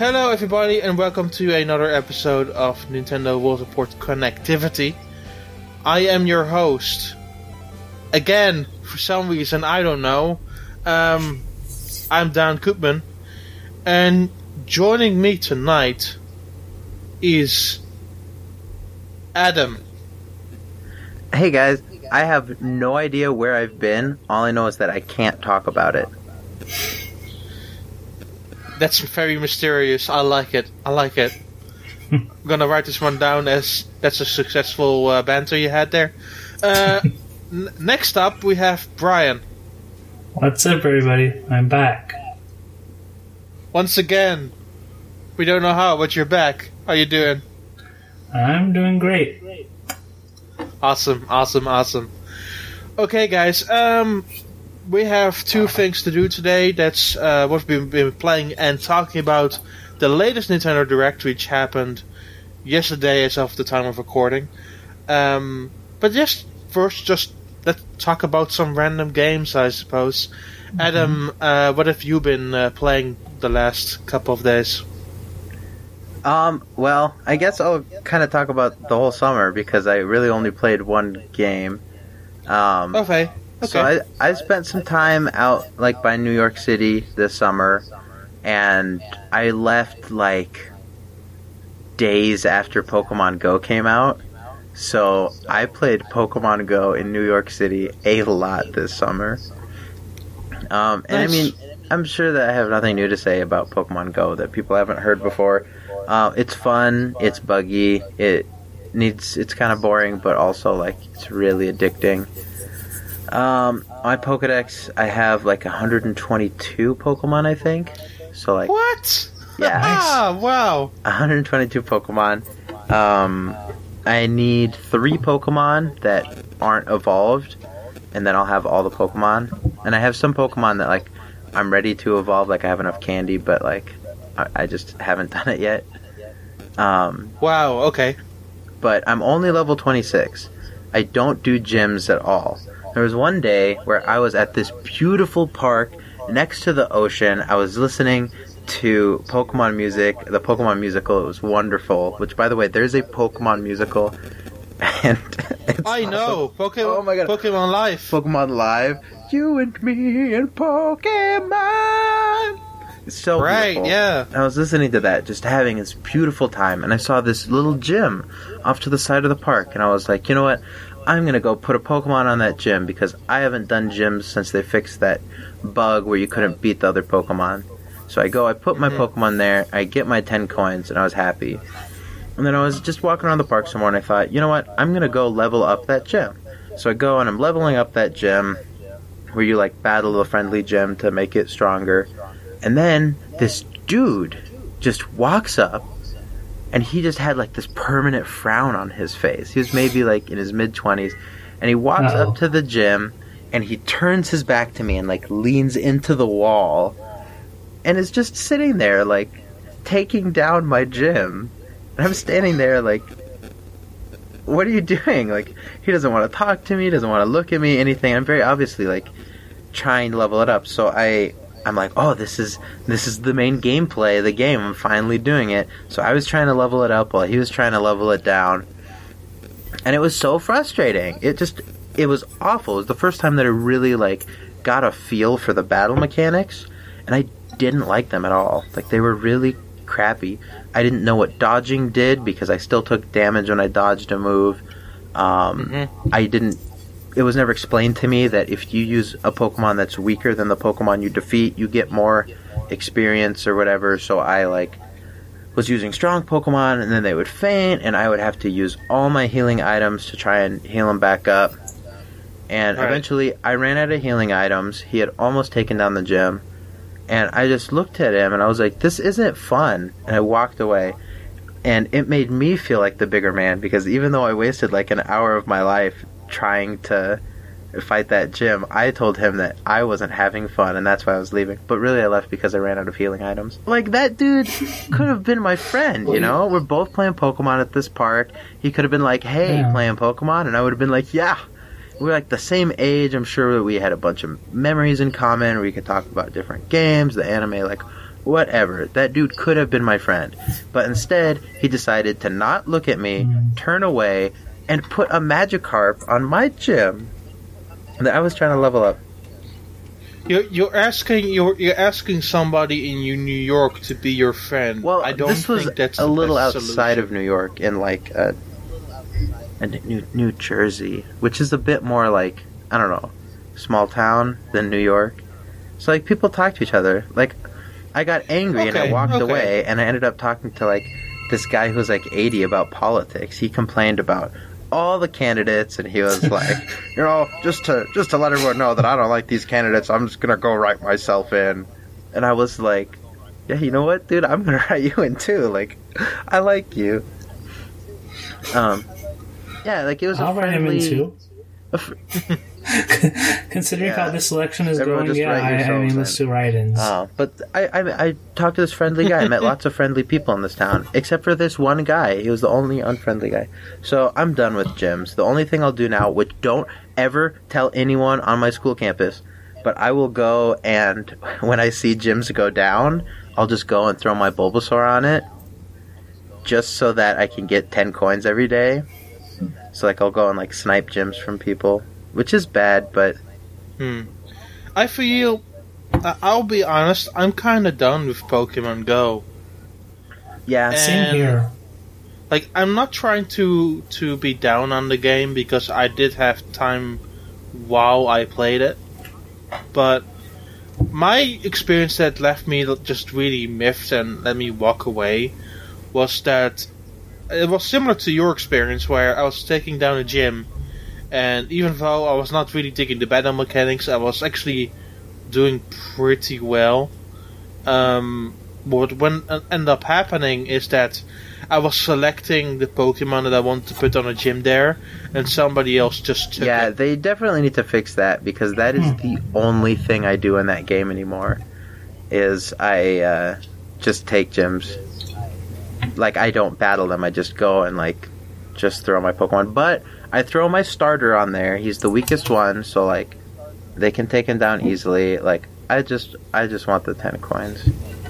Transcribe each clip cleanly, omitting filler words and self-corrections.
Hello everybody and welcome to another episode of Nintendo World Report Connectivity. I am your host. Again, for some reason, I don't know. I'm Dan Koopman. And joining me tonight is Adam. Hey guys, I have no idea where I've been. All I know is that I can't talk about it. That's very mysterious. I like it. I'm gonna write this one down as that's a successful banter you had there. Next up, we have Brian. What's up, everybody? I'm back. Once again, we don't know how, but you're back. How you doing? I'm doing great. Awesome. Okay, guys. We have two things to do today. That's what we've been playing and talking about the latest Nintendo Direct, which happened yesterday as of the time of recording. But first, let's talk about some random games, I suppose. Mm-hmm. Adam, what have you been playing the last couple of days? Well, I guess I'll kind of talk about the whole summer because I really only played one game. Okay. So I spent some time out like by New York City this summer, and I left like days after Pokemon Go came out. So I played Pokemon Go in New York City a lot this summer. And I mean, I'm sure that I have nothing new to say about Pokemon Go that people haven't heard before. It's fun, it's buggy, it's kind of boring, but also like it's really addicting. My Pokedex, I have like 122 Pokemon, I think. So like what? Yeah. Ah, wow. 122 Pokemon. I need 3 Pokemon that aren't evolved, and then I'll have all the Pokemon. And I have some Pokemon that like I'm ready to evolve, like I have enough candy, but like I just haven't done it yet. Wow, okay. But I'm only level 26. I don't do gyms at all. There was one day where I was at this beautiful park next to the ocean. I was listening to Pokemon music, the Pokemon musical. It was wonderful. Which, by the way, there's a Pokemon musical. And I know. Oh my God. Pokemon Live. Pokemon Live. You and me and Pokemon. It's so beautiful. Yeah. I was listening to that, just having this beautiful time. And I saw this little gym off to the side of the park. And I was like, you know what? I'm going to go put a Pokemon on that gym because I haven't done gyms since they fixed that bug where you couldn't beat the other Pokemon. So I put my Pokemon there, I get my 10 coins, and I was happy. And then I was just walking around the park some more, and I thought, you know what, I'm going to go level up that gym. So I go and I'm leveling up that gym where you like battle a friendly gym to make it stronger. And then this dude just walks up, and he just had like this permanent frown on his face. He was maybe like in his mid-20s, and he walks up to the gym, and he turns his back to me and like leans into the wall, and is just sitting there like taking down my gym. And I'm standing there like, what are you doing? Like, he doesn't want to talk to me, doesn't want to look at me, anything. I'm very obviously like trying to level it up. So I'm like, oh, this is the main gameplay of the game. I'm finally doing it. So I was trying to level it up while he was trying to level it down. And it was so frustrating. It was awful. It was the first time that I really like got a feel for the battle mechanics, and I didn't like them at all. Like, they were really crappy. I didn't know what dodging did because I still took damage when I dodged a move. It was never explained to me that if you use a Pokemon that's weaker than the Pokemon you defeat, you get more experience or whatever. So I like was using strong Pokemon, and then they would faint, and I would have to use all my healing items to try and heal them back up. And eventually I ran out of healing items. He had almost taken down the gym, and I just looked at him and I was like, this isn't fun. And I walked away, and it made me feel like the bigger man, because even though I wasted like an hour of my life trying to fight that gym, I told him that I wasn't having fun, and that's why I was leaving. But really I left because I ran out of healing items. Like, that dude could have been my friend, you know? We're both playing Pokemon at this park. He could have been like, hey, playing Pokemon, and I would have been like, yeah. We're like the same age. I'm sure we had a bunch of memories in common. We could talk about different games, the anime like whatever. That dude could have been my friend. But instead, he decided to not look at me, turn away, and put a Magikarp on my gym that I was trying to level up. You're asking somebody in New York to be your friend. Well, I don't this was think that's a little outside solution. of New York, in like New Jersey, which is a bit more like, I don't know, small town than New York. So like people talk to each other. Like I got angry and I walked away, and I ended up talking to like this guy who was like 80 about politics. He complained about all the candidates, and he was like, you know, just to let everyone know that I don't like these candidates, I'm just gonna go write myself in. And I was like, yeah, you know what, dude, I'm gonna write you in too. Like, I like you. Yeah, like it was I'll a friendly. write him in too. Considering how this election is Everyone going, just write yourselves let's do write-ins. But I talked to this friendly guy. I met lots of friendly people in this town, except for this one guy. He was the only unfriendly guy. So I'm done with gyms. The only thing I'll do now, which don't ever tell anyone on my school campus, but I will go, and when I see gyms go down, I'll just go and throw my Bulbasaur on it, just so that I can get 10 coins every day. So like I'll go and like snipe gyms from people, which is bad, but I feel, I'll be honest, I'm kind of done with Pokemon Go. yeah, Same here. Like, I'm not trying to be down on the game, because I did have time while I played it. But my experience that left me just really miffed and let me walk away was that it was similar to your experience, where I was taking down a gym, and even though I was not really digging the battle mechanics, I was actually doing pretty well. What ended up happening is that I was selecting the Pokemon that I wanted to put on a gym there, and somebody else just took it. they definitely need to fix that, because that is the only thing I do in that game anymore, is I just take gyms. Like, I don't battle them, I just go and like just throw my Pokemon. But I throw my starter on there. He's the weakest one, so like they can take him down easily. Like I just want the 10 coins.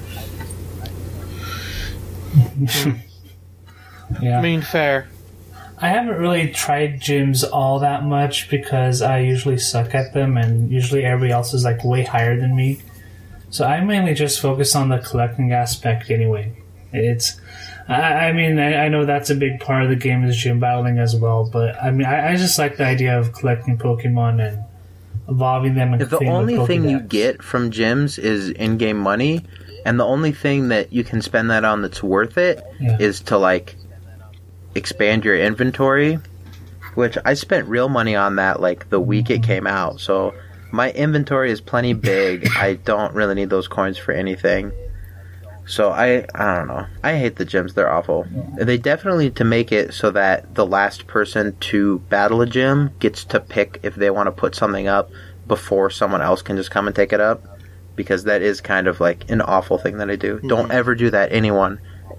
Yeah. I mean, fair. I haven't really tried gyms all that much because I usually suck at them, and usually everybody else is like way higher than me. So I mainly just focus on the collecting aspect anyway. I mean, I know that's a big part of the game is gym battling as well, but I mean, I just like the idea of collecting Pokemon and evolving them. And If the only thing you get from gyms is in-game money, and the only thing that you can spend that on that's worth it is to like expand your inventory, which I spent real money on that like the week it came out. So my inventory is plenty big. I don't really need those coins for anything. So I don't know. I hate the gyms. They're awful. They definitely need to make it so that the last person to battle a gym gets to pick if they want to put something up before someone else can just come and take it up. Because that is kind of like an awful thing that I do. Mm-hmm. Don't ever do that, anyone.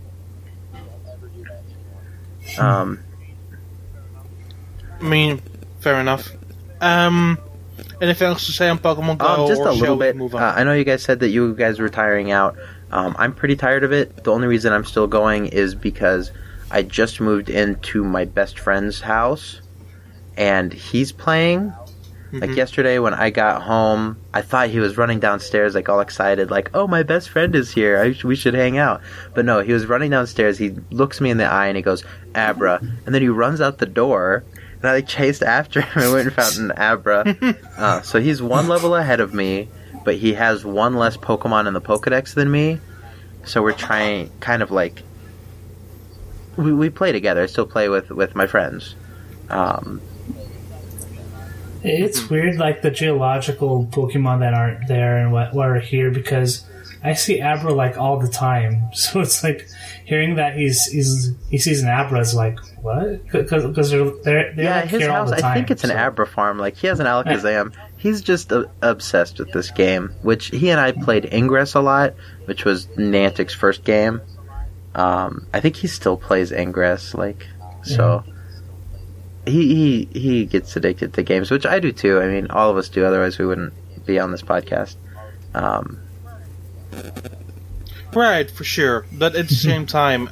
I mean, fair enough. Anything else to say on Pokemon Go? Just or a little bit. Move on? I know you guys said that you guys were tiring out. I'm pretty tired of it. The only reason I'm still going is because I just moved into my best friend's house, and he's playing. Like yesterday when I got home, I thought he was running downstairs like all excited, like, oh, my best friend is here, we should hang out. But no, he was running downstairs, he looks me in the eye and he goes, Abra. And then he runs out the door, and I like chased after him and went and found an Abra. So he's one level ahead of me, but he has one less Pokemon in the Pokedex than me. So we're trying, kind of like, we play together. I still play with my friends. It's weird, like the geological Pokemon that aren't there and what are here, because I see Abra like all the time. So it's like hearing that he sees an Abra is like, what? Because they're like his here house. all the time. I think it's an Abra farm. Like he has an Alakazam. He's just obsessed with this game. Which he and I played Ingress a lot, which was Niantic's first game. I think he still plays Ingress. Like so. Yeah. He gets addicted to games, which I do too. I mean, all of us do. Otherwise, we wouldn't be on this podcast. Right, for sure. But at the same time,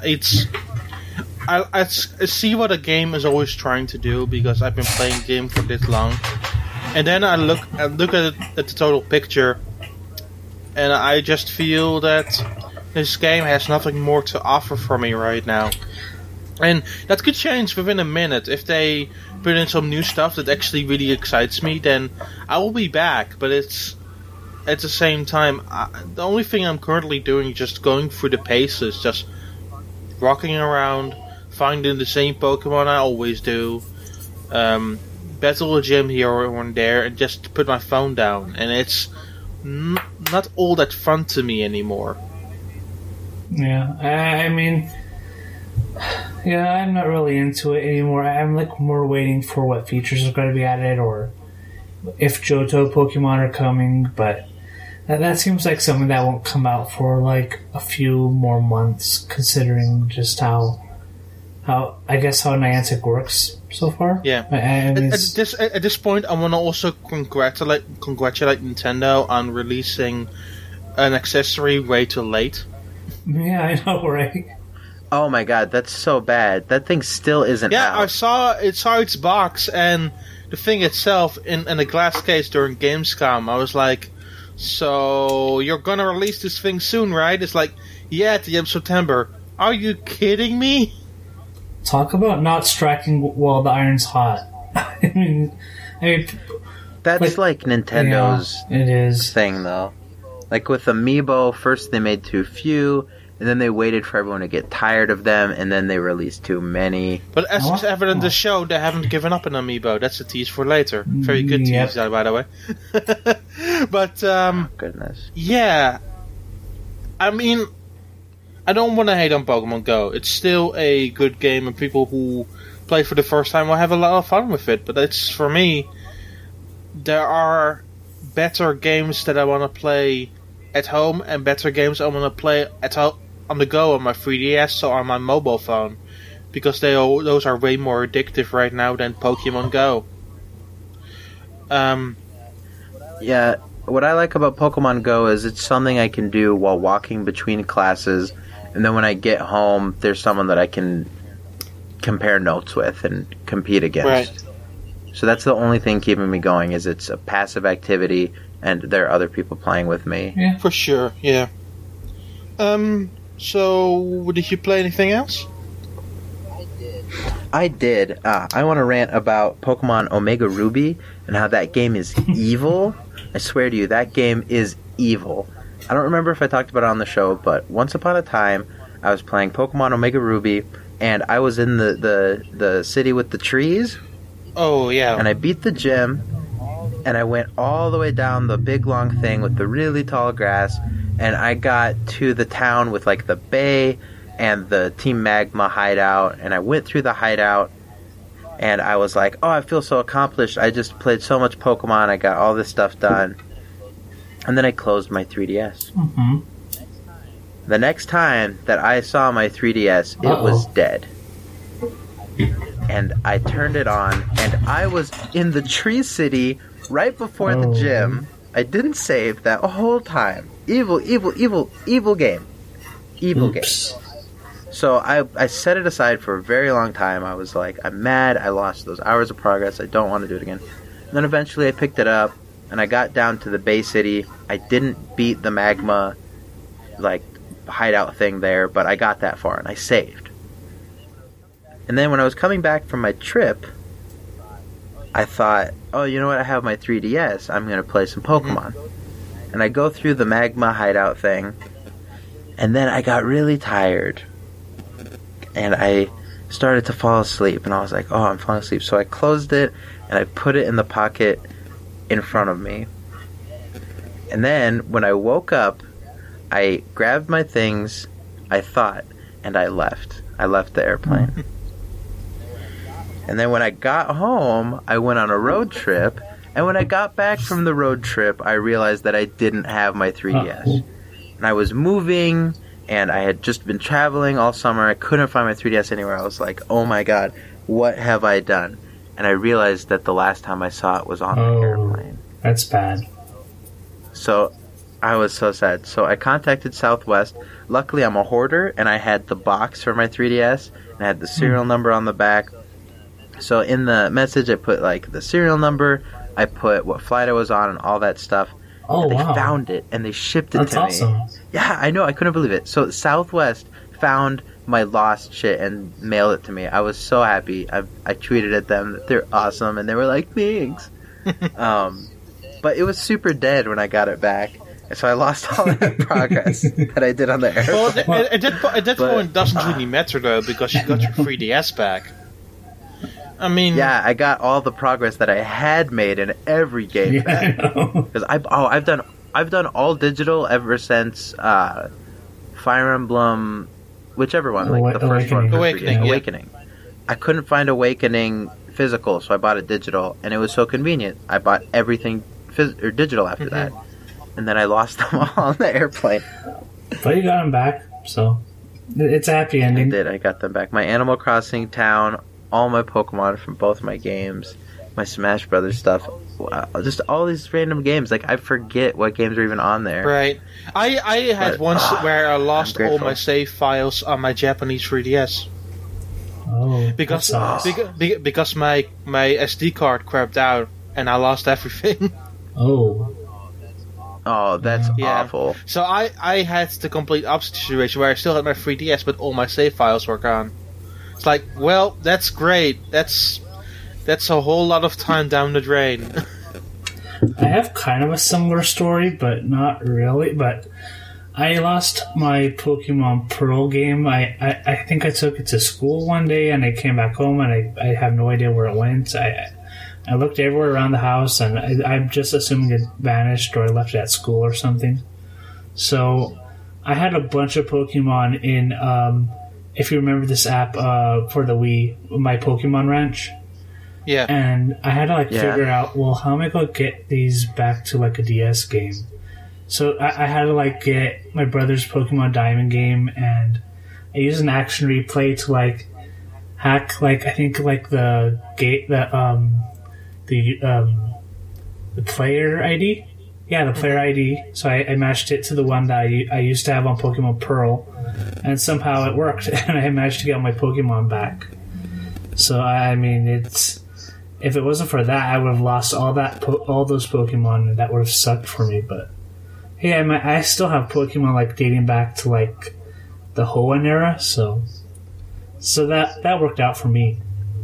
I see what a game is always trying to do because I've been playing the game for this long, and then I look at the total picture, and I just feel that this game has nothing more to offer for me right now. And that could change within a minute. If they put in some new stuff that actually really excites me, then I will be back. But it's at the same time, the only thing I'm currently doing is just going through the paces, just walking around, finding the same Pokemon I always do, battle a gym here or there, and just put my phone down. And it's not all that fun to me anymore. Yeah, I mean, yeah, I'm not really into it anymore. I'm like more waiting for what features are going to be added or if Johto Pokemon are coming, but that seems like something that won't come out for like a few more months, considering just how I guess how Niantic works so far. Yeah. At this point, I want to also congratulate Nintendo on releasing an accessory way too late. Yeah, I know, right? Oh my god, that's so bad. That thing still isn't out. Yeah, I saw its box and the thing itself in a glass case during Gamescom. I was like, so you're gonna release this thing soon, right? It's like, yeah, at the end of September. Are you kidding me? Talk about not striking while the iron's hot. I mean, that's like Nintendo's it is. thing, though. Like with Amiibo, first they made too few, and then they waited for everyone to get tired of them, and then they released too many. But as is evident in the show, they haven't given up on Amiibo. That's a tease for later. Very good tease, by the way. But, goodness. Yeah. I mean, I don't want to hate on Pokemon Go. It's still a good game, and people who play for the first time will have a lot of fun with it. But it's, for me, there are better games that I want to play at home and better games I want to play on the go on my 3DS or on my mobile phone, because those are way more addictive right now than Pokemon Go. Yeah, what I like about Pokemon Go is it's something I can do while walking between classes, and then when I get home, there's someone that I can compare notes with and compete against. Right. So that's the only thing keeping me going, is it's a passive activity, and there are other people playing with me. Yeah. For sure, yeah. So, did you play anything else? I did. I want to rant about Pokemon Omega Ruby and how that game is evil. I swear to you, that game is evil. I don't remember if I talked about it on the show, but once upon a time, I was playing Pokemon Omega Ruby, and I was in the city with the trees. Oh, yeah. And I beat the gym, and I went all the way down the big long thing with the really tall grass, and I got to the town with like the bay and the Team Magma hideout, and I went through the hideout, and I was like, oh, I feel so accomplished. I just played so much Pokemon, I got all this stuff done. And then I closed my 3DS. Mm-hmm. The next time that I saw my 3DS, it was dead. And I turned it on, and I was in the Tree City right before the gym. I didn't save that whole time. Evil, evil, evil, evil game. Evil game. So I set it aside for a very long time. I was like, I'm mad. I lost those hours of progress. I don't want to do it again. And then eventually I picked it up, and I got down to the Bay City. I didn't beat the Magma, like, hideout thing there, but I got that far, and I saved. And then when I was coming back from my trip, I thought, oh, you know what? I have my 3DS. I'm going to play some Pokemon. Mm-hmm. And I go through the Magma hideout thing, and then I got really tired. And I started to fall asleep, and I was like, oh, I'm falling asleep. So I closed it, and I put it in the pocket in front of me. And then when I woke up, I grabbed my things, I thought, and I left. I left the airplane. And then when I got home, I went on a road trip, and when I got back from the road trip, I realized that I didn't have my 3DS. And I was moving, and I had just been traveling all summer. I couldn't find my 3DS anywhere. I was like, oh my god, what have I done? And I realized that the last time I saw it was on the airplane. That's bad. So I was so sad. So I contacted Southwest. Luckily, I'm a hoarder, and I had the box for my 3DS, and I had the serial number on the back. So in the message, I put like the serial number, I put what flight I was on, and all that stuff. Oh, and they wow. found it, and they shipped it That's to awesome. me. Yeah, I know. I couldn't believe it. So Southwest found my lost shit and mailed it to me. I was so happy. I tweeted at them that they're awesome, and they were like, thanks. But it was super dead when I got it back. And so I lost all that progress that I did on the airplane. Well, at that point, it doesn't really matter, though, because you got your 3DS back. I mean... Yeah, I got all the progress that I had made in every game. Because I've done all digital ever since Fire Emblem, whichever one, like the first one. Awakening. I couldn't find Awakening physical, so I bought it digital, and it was so convenient. I bought everything digital after that, and then I lost them all on the airplane. But you got them back, so it's a happy ending. I did. I got them back. My Animal Crossing town, all my Pokemon from both my games, my Smash Brothers stuff, just all these random games. Like, I forget what games are even on there. Right. I had once where I lost all my save files on my Japanese 3DS. Oh, because my SD card crapped out and I lost everything. Oh, that's awful. So I had the complete opposite situation where I still had my 3DS, but all my save files were gone. It's like, well, that's great. That's a whole lot of time down the drain. I have kind of a similar story, but not really. But I lost my Pokemon Pearl game. I think I took it to school one day, and I came back home, and I have no idea where it went. I looked everywhere around the house, and I'm just assuming it vanished or I left it at school or something. So I had a bunch of Pokemon in, if you remember this app for the Wii, My Pokemon Ranch. Yeah. And I had to figure out, well, how am I going to get these back to like a DS game? So I had to get my brother's Pokemon Diamond game, and I used an action replay to hack the gate the player ID. Yeah, the player ID. So I matched it to the one that I used to have on Pokemon Pearl, and somehow it worked, and I managed to get my Pokemon back. So I mean, if it wasn't for that, I would have lost all those Pokemon, and that would have sucked for me. But hey, I still have Pokemon dating back to the Hoenn era, so that worked out for me.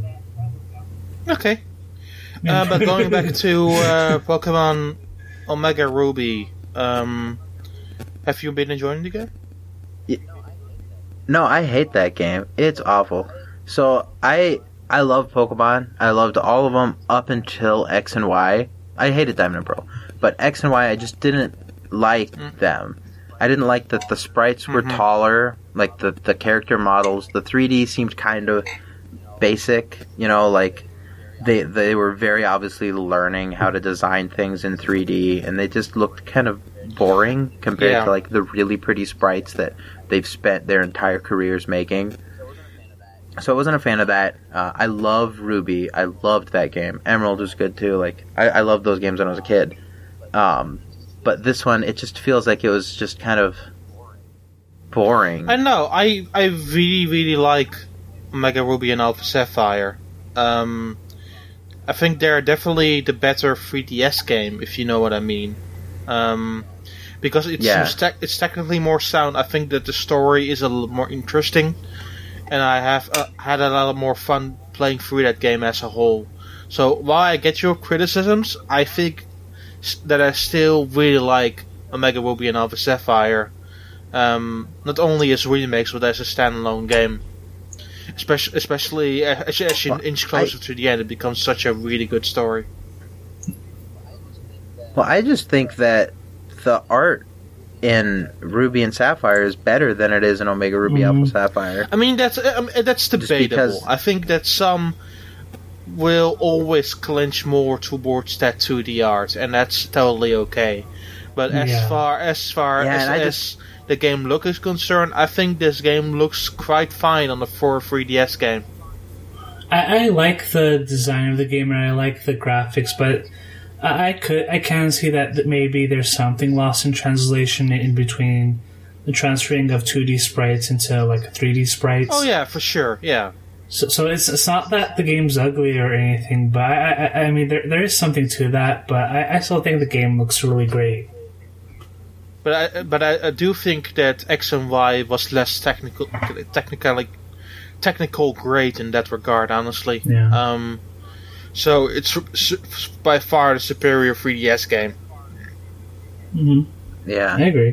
Okay. But going back to Pokemon Omega Ruby, have you been enjoying the game? No, I hate that game. It's awful. So I love Pokemon. I loved all of them up until X and Y. I hated Diamond and Pearl, but X and Y I just didn't like them. I didn't like that the sprites were taller, like the character models. The 3D seemed kind of basic, They were very obviously learning how to design things in 3D, and they just looked kind of boring compared to the really pretty sprites that they've spent their entire careers making. So I wasn't a fan of that. I love Ruby. I loved that game. Emerald was good too. I loved those games when I was a kid. But this one, it just feels like it was just kind of boring. I know. I really, really like Omega Ruby and Alpha Sapphire. I think they're definitely the better 3DS game, if you know what I mean. Because it's technically more sound. I think that the story is a little more interesting, and I have had a lot more fun playing through that game as a whole. So while I get your criticisms, I think that I still really like Omega Ruby and Alpha Sapphire, not only as remakes but as a standalone game. Especially as you inch closer to the end, it becomes such a really good story. Well, I just think that the art in Ruby and Sapphire is better than it is in Omega Ruby Alpha Sapphire. I mean, that's debatable. I think that some will always clinch more towards that 2D art, and that's totally okay. But as far as the game look is concerned, I think this game looks quite fine on the 3DS game. I like the design of the game and I like the graphics, but I can see that maybe there's something lost in translation in between the transferring of 2D sprites into like 3D sprites. Oh yeah, for sure. Yeah. So it's not that the game's ugly or anything, but I mean there is something to that. But I still think the game looks really great. But I do think that X and Y was less technical great in that regard, honestly. Yeah. So it's by far the superior 3DS game. Mm-hmm. Yeah, I agree.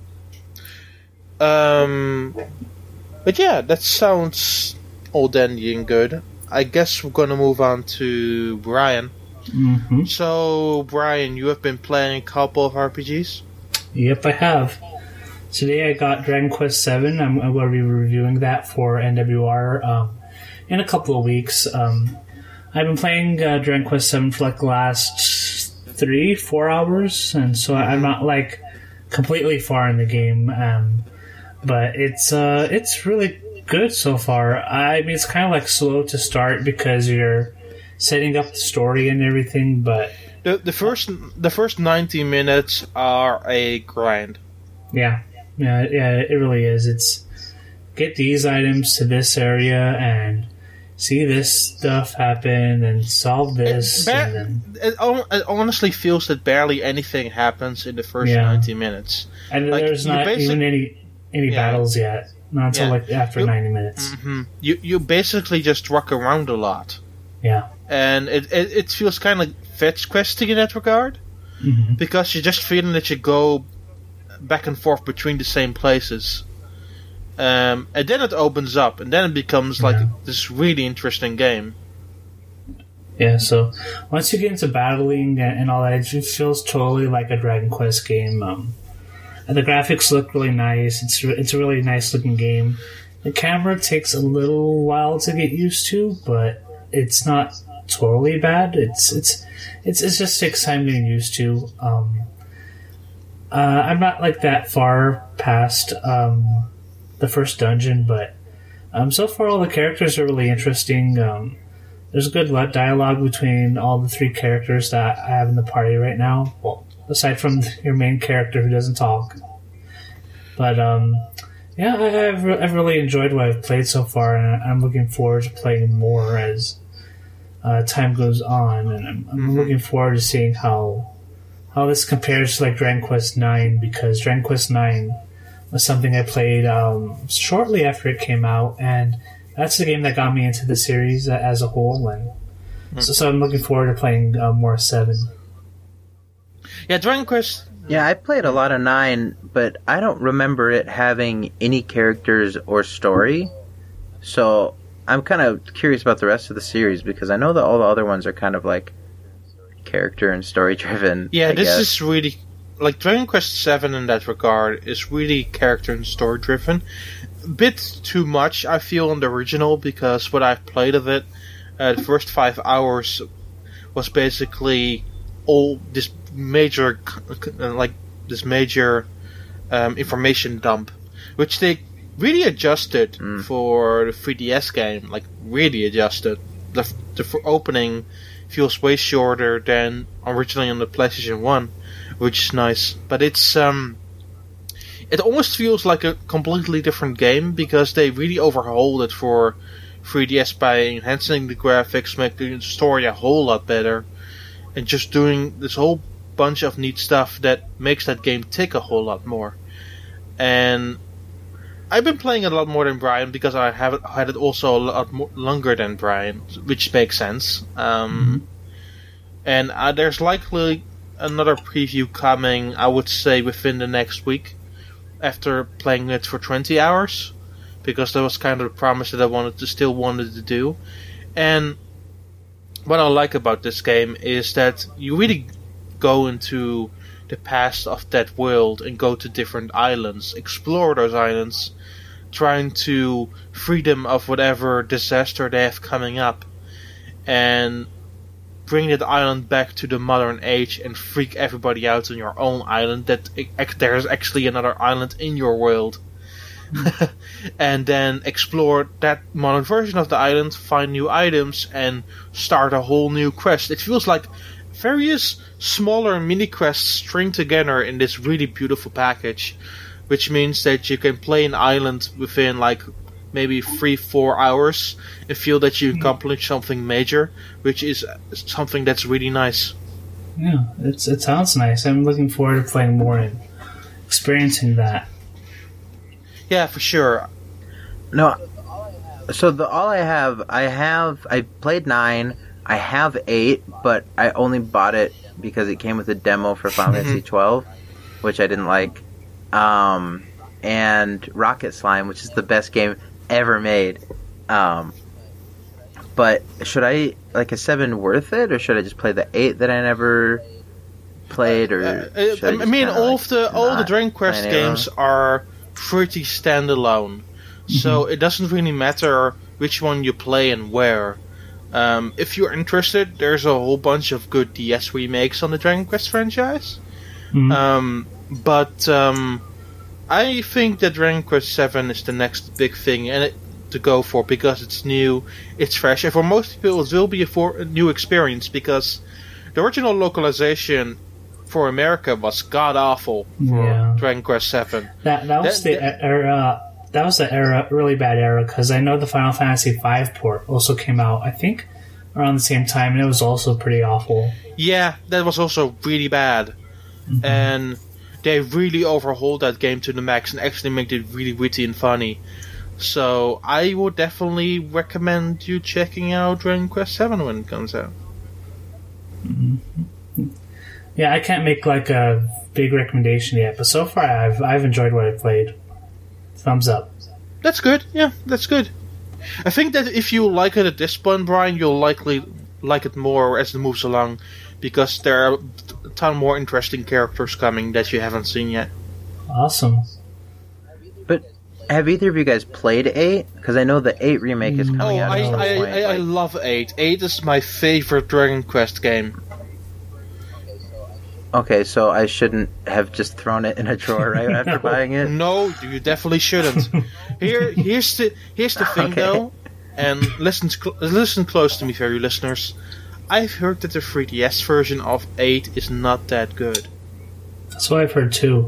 But yeah, that sounds all dandy and good. I guess we're gonna move on to Brian. Mm-hmm. So, Brian, you have been playing a couple of RPGs? Yep, I have. Today I got Dragon Quest VII. I'm going to be reviewing that for NWR in a couple of weeks. I've been playing Dragon Quest VII for like the last 3-4 hours, and so I'm not like completely far in the game. But it's really good so far. I mean, it's kind of like slow to start because you're setting up the story and everything, but the first 90 minutes are a grind. Yeah, it really is. It's get these items to this area and see this stuff happen and solve this. It honestly feels that barely anything happens in the first 90 minutes. And like, there's not even any battles yet. Not until like after 90 minutes. Mm-hmm. You basically just walk around a lot. Yeah. And it feels kind of like fetch questing in that regard. Mm-hmm. Because you're just feeling that you go back and forth between the same places. And then it opens up, and then it becomes like this really interesting game. Yeah, so once you get into battling and all that, it feels totally like a Dragon Quest game. And the graphics look really nice. It's a really nice looking game. The camera takes a little while to get used to, but it's not totally bad. It just takes time getting used to. I'm not like that far past the first dungeon, but so far all the characters are really interesting. There's good dialogue between all the 3 characters that I have in the party right now. Well, aside from your main character who doesn't talk. But I've really enjoyed what I've played so far, and I'm looking forward to playing more as time goes on. And I'm looking forward to seeing how this compares to like Dragon Quest IX, because Dragon Quest IX was something I played shortly after it came out, and that's the game that got me into the series as a whole. And so I'm looking forward to playing more 7. Yeah, Dragon Quest. Yeah, I played a lot of 9, but I don't remember it having any characters or story. So I'm kind of curious about the rest of the series, because I know that all the other ones are kind of like character and story driven. Yeah, this is really like Dragon Quest VII in that regard is really character and story driven. A bit too much, I feel, on the original, because what I've played of it, the first 5 hours was basically all this major information dump, which they really adjusted for the 3DS game. Like really adjusted. The opening feels way shorter than originally on the PlayStation 1, which is nice. But it's it almost feels like a completely different game, because they really overhauled it for 3DS by enhancing the graphics, making the story a whole lot better, and just doing this whole bunch of neat stuff that makes that game tick a whole lot more. And I've been playing it a lot more than Brian, because I have had it also a lot more longer than Brian, which makes sense. And there's likely another preview coming, I would say, within the next week, after playing it for 20 hours, because that was kind of the promise that I still wanted to do. And what I like about this game is that you really go into the past of that world and go to different islands, explore those islands, trying to free them of whatever disaster they have coming up, and bring that island back to the modern age and freak everybody out on your own island that there's actually another island in your world. And then explore that modern version of the island, find new items, and start a whole new quest. It feels like various smaller mini quests string together in this really beautiful package, which means that you can play an island within like maybe 3-4 hours and feel that you accomplished something major, which is something that's really nice. Yeah, it sounds nice. I'm looking forward to playing more and experiencing that. Yeah, for sure. No, so I played 9, I have 8, but I only bought it because it came with a demo for Final Fantasy 12, which I didn't like, and Rocket Slime, which is the best game ever made. But should I, like, is 7 worth it, or should I just play the 8 that I never played, or I mean, all the Dragon Quest games are pretty standalone, so it doesn't really matter which one you play and where. If you're interested, there's a whole bunch of good DS remakes on the Dragon Quest franchise. But I think that Dragon Quest VII is the next big thing to go for, because it's new, it's fresh, and for most people it will be a new experience, because the original localization for America was god awful for Dragon Quest VII. That was the era. That was the era, really bad era, because I know the Final Fantasy V port also came out, I think, around the same time, and it was also pretty awful. Yeah, that was also really bad. And they really overhauled that game to the max and actually made it really witty and funny. So I would definitely recommend you checking out Dragon Quest VII when it comes out. Yeah, I can't make like a big recommendation yet, but so far I've enjoyed what I've played. Thumbs up. That's good. Yeah, that's good. I think that if you like it at this point, Brian, you'll likely like it more as it moves along, because there are a ton more interesting characters coming that you haven't seen yet. Awesome. But have either of you guys played 8? Because I know the 8 remake is coming out. I love 8. 8 is my favorite Dragon Quest game. Okay, so I shouldn't have just thrown it in a drawer right after buying it? No, you definitely shouldn't. Here's the thing, though, and listen close to me, very listeners. I've heard that the 3DS version of 8 is not that good. That's what I've heard too.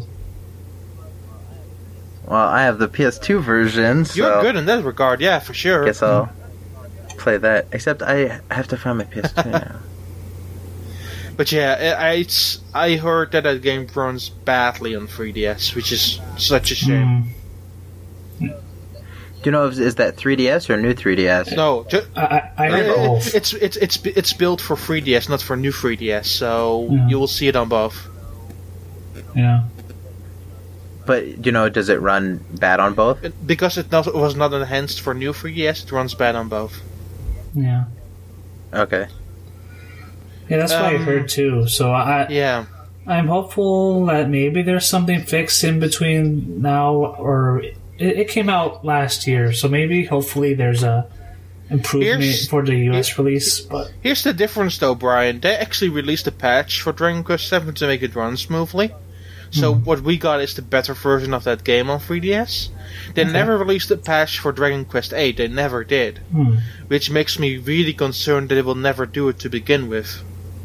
Well, I have the PS2 version, so you're good in that regard, yeah, for sure. Guess I'll play that. Except I have to find my PS2 now. But yeah, I heard that game runs badly on 3DS, which is such a shame. Do you know is that 3DS or new 3DS? No, I heard both. It's built for 3DS, not for new 3DS, so you will see it on both. Yeah. But does it run bad on both? Because it was not enhanced for new 3DS, it runs bad on both. Yeah. Okay. Yeah, that's what I heard too. So I'm hopeful that maybe there's something fixed in between now, or it came out last year, so maybe hopefully there's a improvement for the US release. But here's the difference, though, Brian. They actually released a patch for Dragon Quest VII to make it run smoothly. So what we got is the better version of that game on 3DS. They never released a patch for Dragon Quest VIII. They never did, which makes me really concerned that they will never do it to begin with.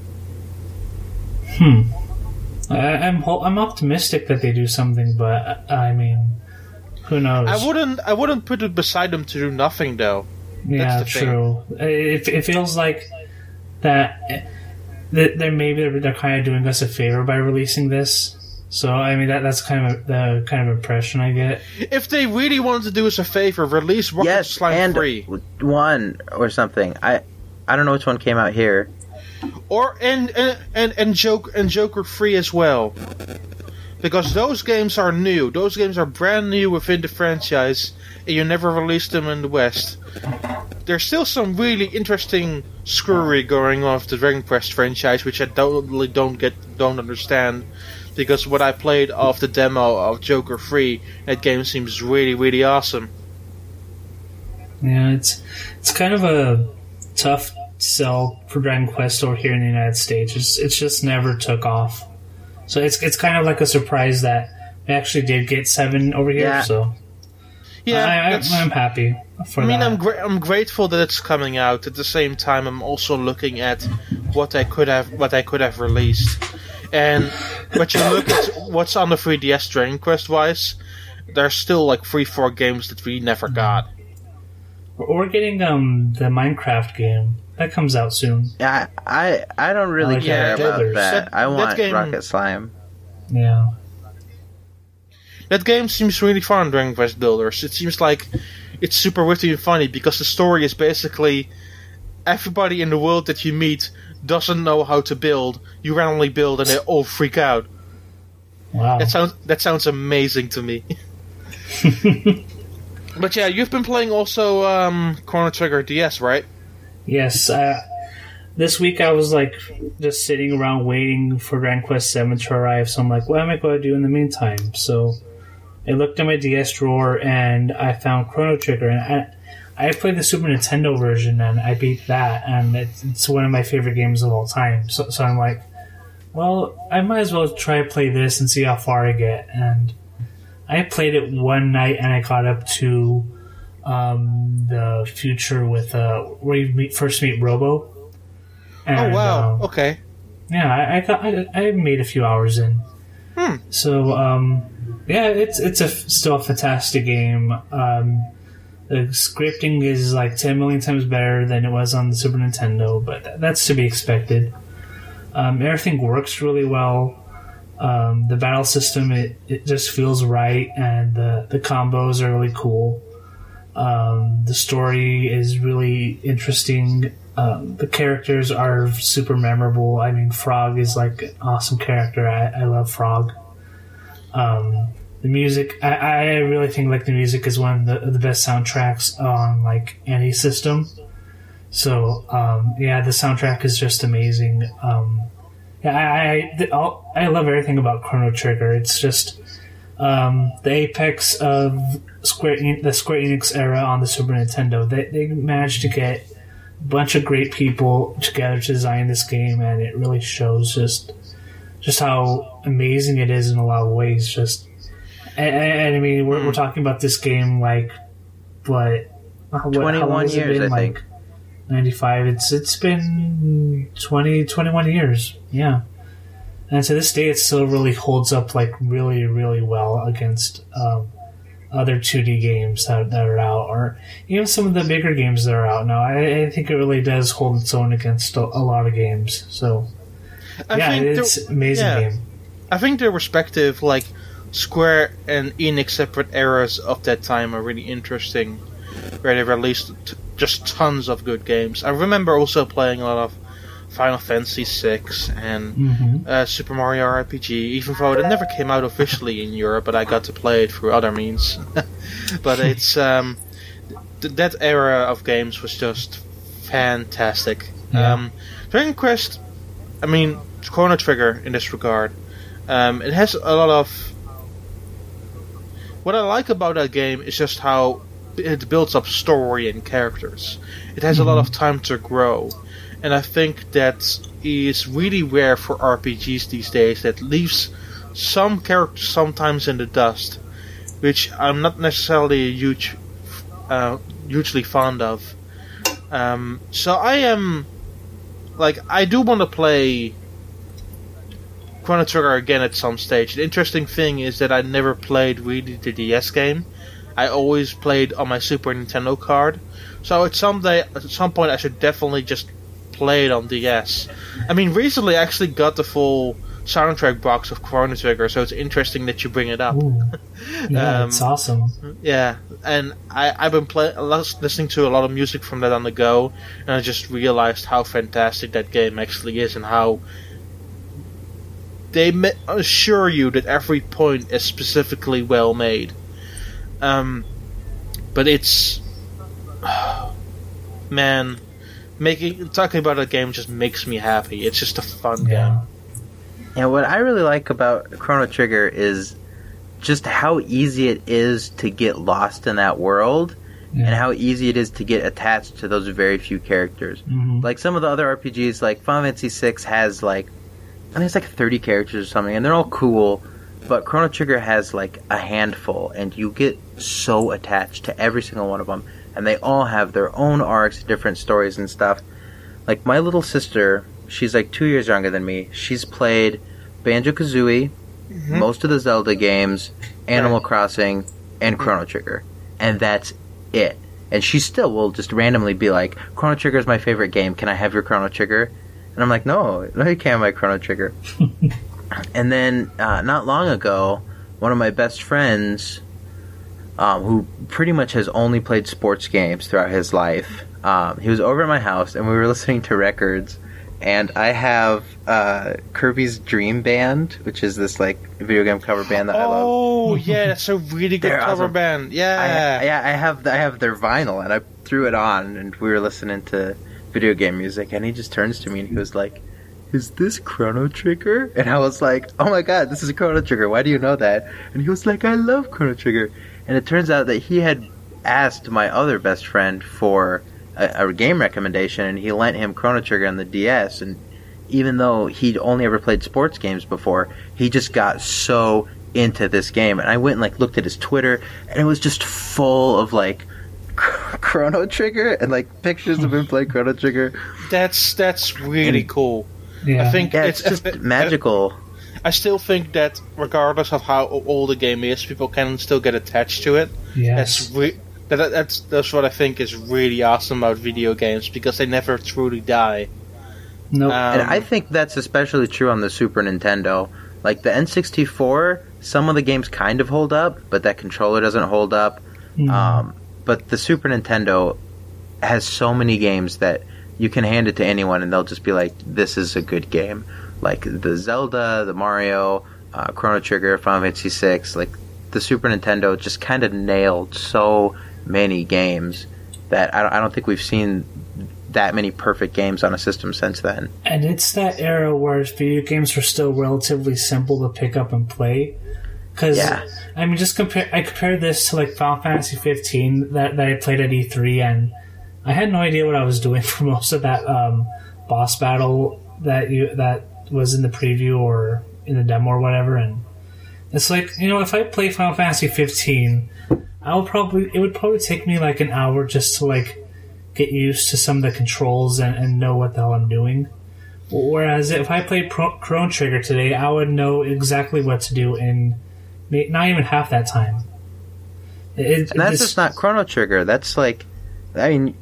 I'm optimistic that they do something, but I mean, who knows? I wouldn't put it beside them to do nothing, though. Yeah, true. It feels like that they're kind of doing us a favor by releasing this. So I mean that's kind of the kind of impression I get. If they really wanted to do us a favor, release Rocket Slime 3. 1 or something. I don't know which one came out here. Or and Joker 3 as well, because those games are new. Those games are brand new within the franchise, and you never released them in the West. There's still some really interesting screwery going on with the Dragon Quest franchise, which I totally don't understand. Because what I played of the demo of Joker 3, that game seems really, really awesome. Yeah, it's kind of a tough sell for Dragon Quest over here in the United States. It's just never took off. So it's kind of like a surprise that we actually did get 7 over here. Yeah. So Yeah, I'm happy for that. I'm grateful that it's coming out. At the same time, I'm also looking at what I could have released. And when you look at what's on the 3DS Dragon Quest wise, there's still like 3-4 games that we never got. We're getting the Minecraft game that comes out soon. Yeah, I don't really care about that. I want game, Rocket Slime. Yeah. That game seems really fun, Dragon Quest Builders. It seems like it's super witty and funny because the story is basically everybody in the world that you meet doesn't know how to build. You randomly build and they all freak out. Wow. That sounds amazing to me. But yeah, you've been playing also Chrono Trigger DS, right? Yes. This week I was like just sitting around waiting for Dragon Quest VII to arrive, so I'm like, what am I going to do in the meantime? So I looked in my DS drawer and I found Chrono Trigger, and I played the Super Nintendo version and I beat that, and it's one of my favorite games of all time. So I'm like, well, I might as well try to play this and see how far I get. And I played it one night and I got up to the future with where you first meet Robo. And, oh wow! Okay. Yeah, I made a few hours in. So yeah, it's still a fantastic game. The scripting is like 10 million times better than it was on the Super Nintendo, but that's to be expected. Everything works really well. The battle system, it just feels right, and the combos are really cool. The story is really interesting. The characters are super memorable. I mean, Frog is like an awesome character. I love Frog. The music, I really think like the music is one of the best soundtracks on like any system. So yeah, the soundtrack is just amazing. I love everything about Chrono Trigger. It's just the apex of the Square Enix era on the Super Nintendo. They managed to get a bunch of great people together to design this game, and it really shows just how amazing it is in a lot of ways. And I mean, we're talking about this game like what 21 years, I think. 95. It's been 21 years. Yeah. And to this day, it still really holds up like really, really well against other 2D games that are out, or even some of the bigger games that are out now. I think it really does hold its own against a lot of games. So, it's an amazing game. I think the respective like Square and Enix separate eras of that time are really interesting, where they released just tons of good games. I remember also playing a lot of Final Fantasy VI and Super Mario RPG, even though it never came out officially in Europe, but I got to play it through other means. But it's that era of games was just fantastic. Dragon Quest, I mean, Chrono Trigger in this regard, it has a lot of... What I like about that game is just how it builds up story and characters. It has a lot of time to grow. And I think that is really rare for RPGs these days, that leaves some characters sometimes in the dust, which I'm not necessarily hugely fond of. So I am... Like, I do want to play Chrono Trigger again at some stage. The interesting thing is that I never played really the DS game. I always played on my Super Nintendo card. So at some point I should definitely just play it on DS. I mean, recently I actually got the full soundtrack box of Chrono Trigger, so it's interesting that you bring it up. Yeah, it's awesome. Yeah, and I've been listening to a lot of music from that on the go, and I just realized how fantastic that game actually is, and how they assure you that every point is specifically well made. But it's... man, talking about that game just makes me happy. It's just a fun game. And what I really like about Chrono Trigger is just how easy it is to get lost in that world, and how easy it is to get attached to those very few characters. Like some of the other RPGs, like Final Fantasy VI has like, I think it's like 30 characters or something, and they're all cool, but Chrono Trigger has like a handful, and you get so attached to every single one of them, and they all have their own arcs, different stories and stuff. Like my little sister, she's like 2 years younger than me. She's played Banjo-Kazooie, most of the Zelda games, Animal Crossing, and Chrono Trigger, and that's it. And she still will just randomly be like, Chrono Trigger is my favorite game. Can I have your Chrono Trigger? And I'm like, no, you can't have my Chrono Trigger. And then, not long ago, one of my best friends, who pretty much has only played sports games throughout his life, he was over at my house, and we were listening to records, and I have Kirby's Dream Band, which is this like video game cover band that I love. Oh yeah, that's a really good cover awesome. band. Yeah, I have their vinyl, and I threw it on, and we were listening to video game music, and he just turns to me and he was like, "Is this Chrono Trigger?" And I was like, "Oh my god, this is Chrono Trigger. Why do you know that?" And he was like, "I love Chrono Trigger." And it turns out that he had asked my other best friend for a game recommendation, and he lent him Chrono Trigger on the DS, and even though he'd only ever played sports games before, he just got so into this game. And I went and like looked at his Twitter, and it was just full of like Chrono Trigger and like pictures of him playing Chrono Trigger. That's really cool. Yeah. I think it's just magical. I still think that regardless of how old the game is, people can still get attached to it. Yes. That's what I think is really awesome about video games, because they never truly die. No, and I think that's especially true on the Super Nintendo. Like the N64, some of the games kind of hold up, but that controller doesn't hold up. But the Super Nintendo has so many games that you can hand it to anyone and they'll just be like, this is a good game. Like the Zelda, the Mario, Chrono Trigger, Final Fantasy VI. Like the Super Nintendo just kind of nailed so many games that I don't think we've seen that many perfect games on a system since then. And it's that era where video games were still relatively simple to pick up and play. Because, I mean, I compare this to like Final Fantasy 15 that I played at E3, and I had no idea what I was doing for most of that boss battle that was in the preview or in the demo or whatever. And it's like, if I play Final Fantasy 15, it would probably take me like an hour just to like get used to some of the controls and know what the hell I'm doing. Whereas if I played Chrono Trigger today, I would know exactly what to do in not even half that time. And that's just not Chrono Trigger. That's like, I mean,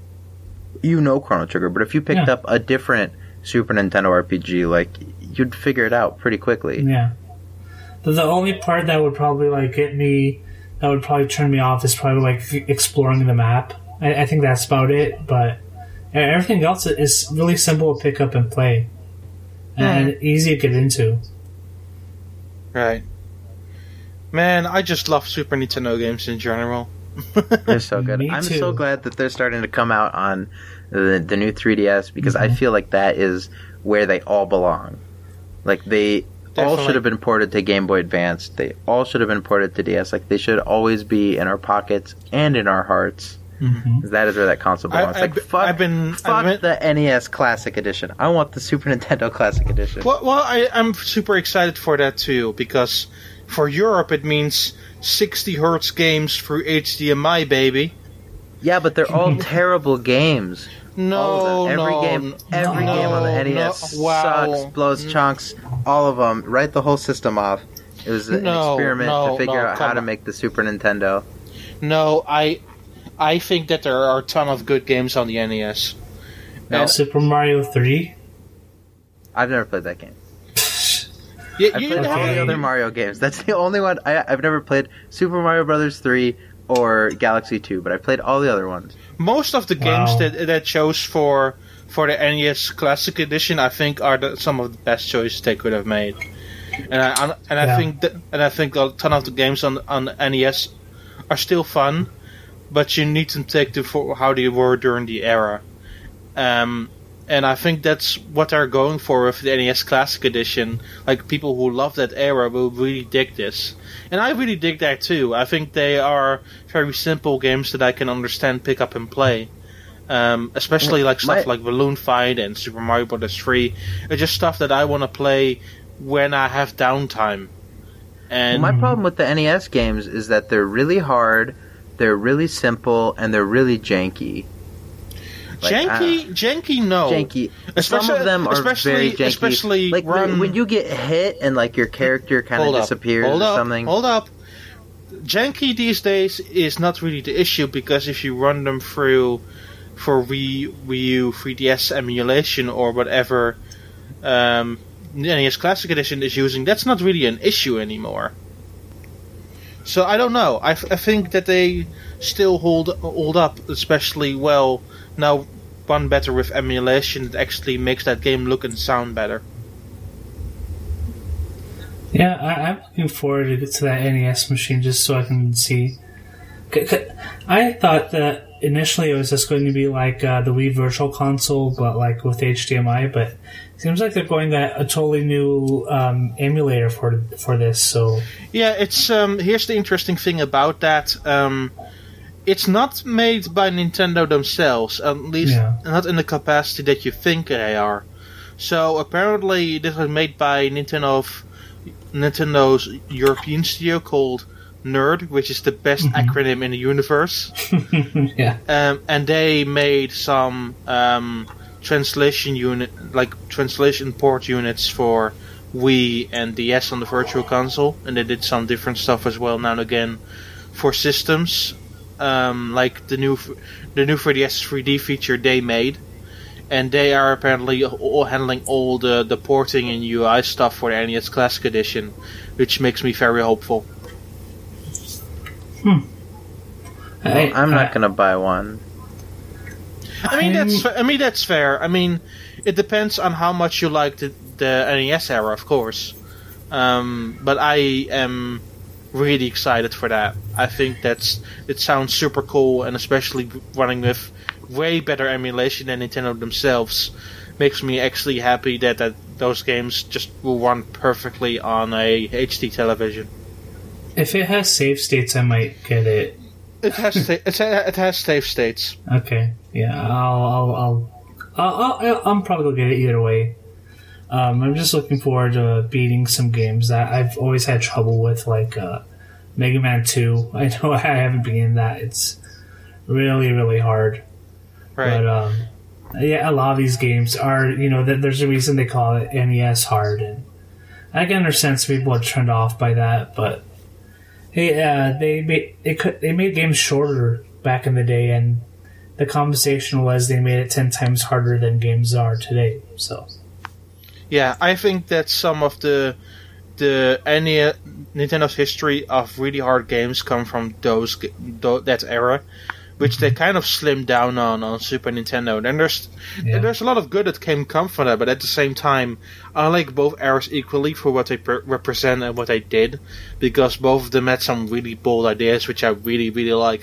Chrono Trigger, but if you picked up a different Super Nintendo RPG, like, you'd figure it out pretty quickly. Yeah. But the only part that would probably like that would probably turn me off is probably like exploring the map. I think that's about it, but everything else is really simple to pick up and play. And easy to get into. Right. Man, I just love Super Nintendo games in general. They're so good. I'm so glad that they're starting to come out on the new 3DS, because I feel like that is where they all belong. Like, they all should have been ported to Game Boy Advance. They all should have been ported to DS. Like, they should always be in our pockets and in our hearts. That is where that console belongs. Fuck the NES Classic Edition. I want the Super Nintendo Classic Edition. Well, I'm super excited for that too, because for Europe it means 60 hertz games through HDMI, baby. Yeah, but they're all terrible games. Every game on the NES sucks, blows chunks, all of them. Write the whole system off. It was an experiment to figure out how to make the Super Nintendo. No, I think that there are a ton of good games on the NES. Super Mario 3? I've never played that game. I played all the other Mario games. That's the only one. I've never played Super Mario Brothers 3 or Galaxy 2, but I played all the other ones. Most of the games that chose for the NES Classic Edition, I think, are some of the best choices they could have made. I think a ton of the games on NES are still fun, but you need to take to how they were during the era. And I think that's what they're going for with the NES Classic Edition. Like, people who love that era will really dig this. And I really dig that too. I think they are very simple games that I can understand, pick up and play. Especially like stuff like Balloon Fight and Super Mario Bros. 3. It's just stuff that I want to play when I have downtime. And my problem with the NES games is that they're really hard, they're really simple, and they're really janky. Janky, no. Janky. Some of them are very janky. Especially like when you get hit and like your character kind of disappears or something. Hold up. Janky these days is not really the issue, because if you run them through for Wii U 3DS emulation or whatever the NES Classic Edition is using, that's not really an issue anymore. So I don't know. I think that they still hold up especially well now. One better with emulation that actually makes that game look and sound better. Yeah, I'm looking forward to that NES machine just so I can see. I thought that initially it was just going to be like the Wii Virtual Console, but like with HDMI. But it seems like they're going a totally new emulator for this. So yeah, it's here's the interesting thing about that. It's not made by Nintendo themselves, at least not in the capacity that you think they are. So apparently this was made by Nintendo's European studio called NERD, which is the best acronym in the universe. Yeah. And they made some translation port units for Wii and DS on the Virtual Console, and they did some different stuff as well now and again for systems. Like the new 3DS 3D feature they made, and they are apparently handling all the porting and UI stuff for the NES Classic Edition, which makes me very hopeful. Well, I'm not gonna buy one. I mean that's fair. I mean, it depends on how much you like the NES era, of course. But I am really excited for that. I think it sounds super cool, and especially running with way better emulation than Nintendo themselves makes me actually happy that those games just will run perfectly on a HD television. If it has save states, I might get it. It has save states. Okay, yeah, I'm probably gonna get it either way. I'm just looking forward to beating some games that I've always had trouble with, like Mega Man 2. I know I haven't beaten that. It's really, really hard. Right. But yeah, a lot of these games are, there's a reason they call it NES hard, and I can understand some people are turned off by that. But hey, they made games shorter back in the day, and the compensation was they made it 10 times harder than games are today. So. Yeah, I think that some of the Nintendo's history of really hard games come from that era, which they kind of slimmed down on Super Nintendo. And there's a lot of good that come from that, but at the same time, I like both eras equally for what they represent and what they did, because both of them had some really bold ideas, which I really, really like.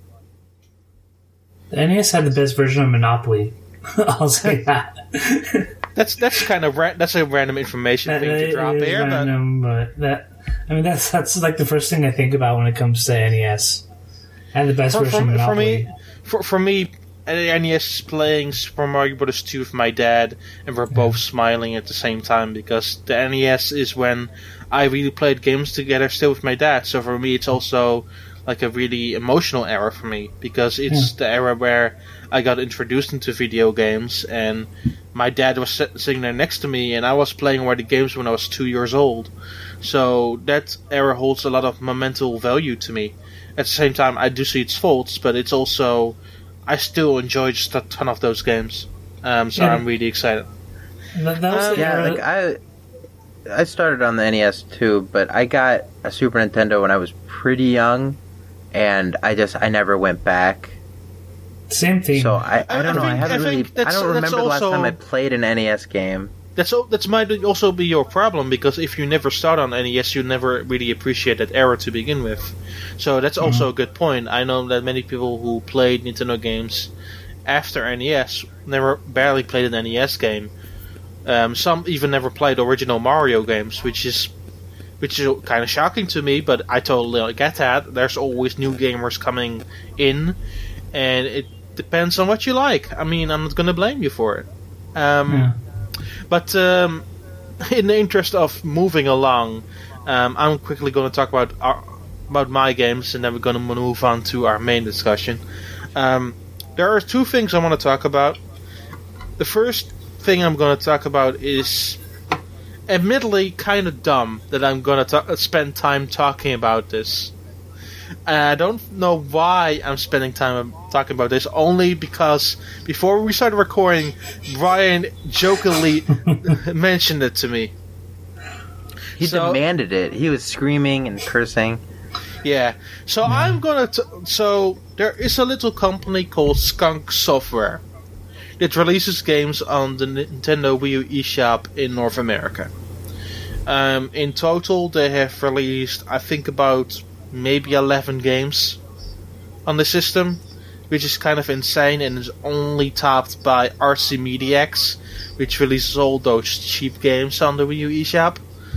The NES had the best version of Monopoly. I'll say that. That's that's a random information thing to drop here. Random, but that's like the first thing I think about when it comes to NES. And the best version of Monopoly. For me, NES playing Super Mario Bros. 2 with my dad, and we're both smiling at the same time, because the NES is when I really played games together still with my dad. So for me, it's also like a really emotional era for me, because it's the era where I got introduced into video games, and my dad was sitting there next to me, and I was playing already games when I was 2 years old. So that era holds a lot of momental value to me. At the same time, I do see its faults, but it's also, I still enjoy just a ton of those games. So I'm really excited. I started on the NES too, but I got a Super Nintendo when I was pretty young, and I never went back. Same thing. So I don't know. I don't remember the last time I played an NES game. That might also be your problem, because if you never start on NES, you never really appreciate that era to begin with. So that's also a good point. I know that many people who played Nintendo games after NES barely played an NES game. Some even never played original Mario games, which is kind of shocking to me, but I totally get that. There's always new gamers coming in, and it depends on what you like. I mean, I'm not going to blame you for it. But in the interest of moving along, I'm quickly going to talk about my games, and then we're going to move on to our main discussion. There are two things I want to talk about. The first thing I'm going to talk about is, admittedly, kind of dumb that I'm going to spend time talking about this. And I don't know why I'm spending time talking about this, only because before we started recording, Brian jokingly mentioned it to me. He demanded it. He was screaming and cursing. Yeah. So I'm gonna. So there is a little company called Skunk Software that releases games on the Nintendo Wii U eShop in North America. In total, they have released, I think, about maybe 11 games on the system, which is kind of insane, and is only topped by RC Media X, which releases all those cheap games on the Wii U eShop.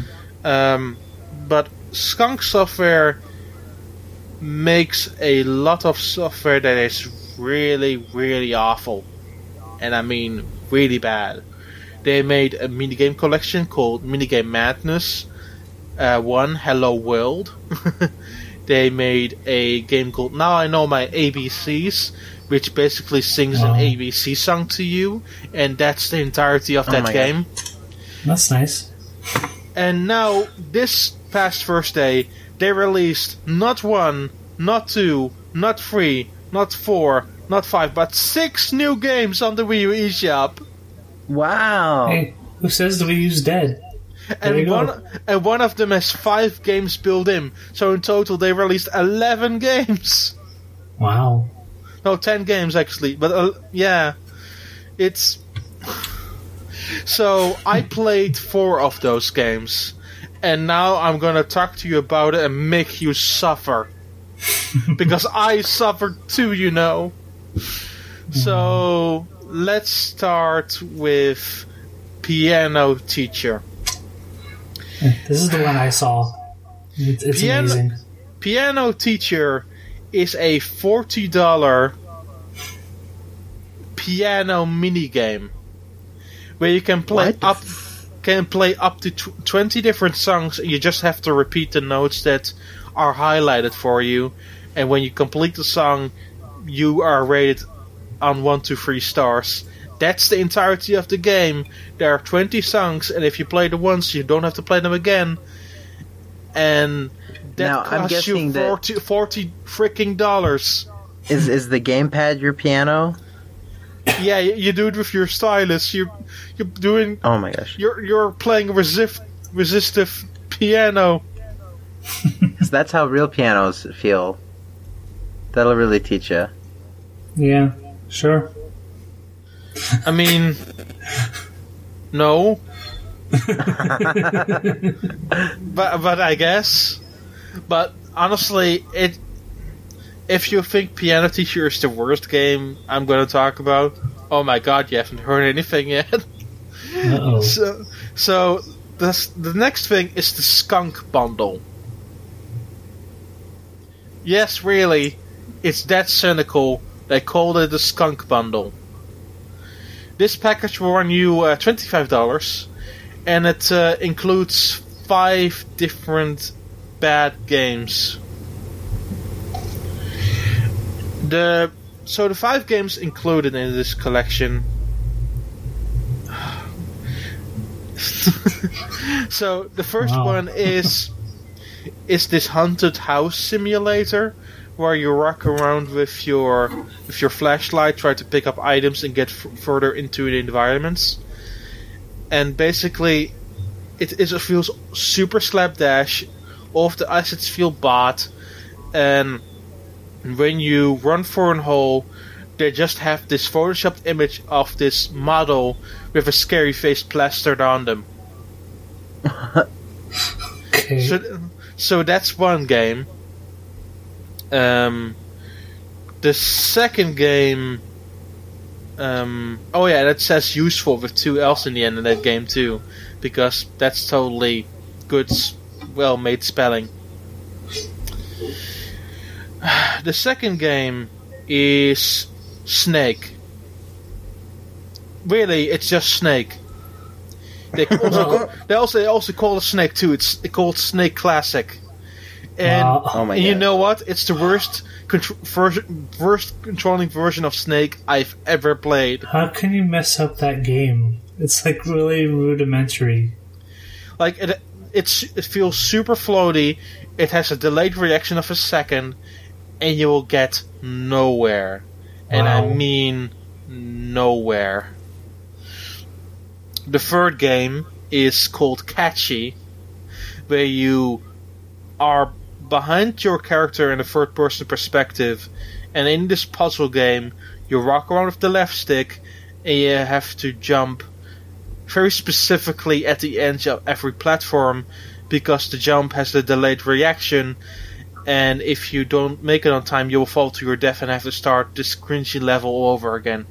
But Skunk Software makes a lot of software that is really, really awful. And I mean really bad. They made a minigame collection called Minigame Madness 1 Hello World. They made a game called Now I Know My ABCs, which basically sings an ABC song to you, and that's the entirety of that game. That's nice. And now, this past Thursday, they released not 1, not 2, not 3, not 4, not 5, but 6 new games on the Wii U eShop. Wow. Hey, who says the Wii U's dead? And one of them has 5 games built in. So in total, they released 11 games. Wow. No, 10 games actually. But yeah, it's... So I played 4 of those games, and now I'm gonna talk to you about it and make you suffer. Because I suffered too, you know. So let's start with Piano Teacher. This is the one I saw. It's amazing. Piano Teacher is a $40 piano minigame where you can play up to 20 different songs, and you just have to repeat the notes that are highlighted for you. And when you complete the song, you are rated on 1 to 3 stars. That's the entirety of the game. There are 20 songs, and if you play them once, you don't have to play them again. And that now, costs you $40 freaking dollars. Is the gamepad your piano? Yeah, you do it with your stylus. You're doing. Oh my gosh! You're playing a resistive piano. So that's how real pianos feel. That'll really teach you. Yeah, sure. I mean, no. but I guess. But honestly, if you think Piano Teacher is the worst game I'm going to talk about, oh my god, you haven't heard anything yet. Uh-oh. So the next thing is the Skunk Bundle. Yes, really, it's that cynical. They called it the Skunk Bundle. This package will run you $25, and it includes 5 different bad games. The 5 games included in this collection. So the first one is this haunted house simulator, where you walk around with your flashlight, try to pick up items and get further into the environments. And basically, it feels super slapdash. All of the assets feel bought, and when you run for a hole, they just have this photoshopped image of this model with a scary face plastered on them. Okay. So that's one game. The second game, that says useful with 2 L's in the end of that game too, because that's totally good, well-made spelling. The second game is Snake. Really, it's just Snake. They also call it Snake 2. It's called Snake Classic. And, Oh my and you God. know what? It's the worst controlling version of Snake I've ever played. How can you mess up that game? It's like really rudimentary. Like it feels super floaty. It has a delayed reaction of a second, and you will get nowhere. And I Wow. mean nowhere. The third game is called Catchy, where you are behind your character in a third-person perspective, and in this puzzle game, you rock around with the left stick, and you have to jump very specifically at the edge of every platform, because the jump has a delayed reaction, and if you don't make it on time, you will fall to your death and have to start this cringy level all over again.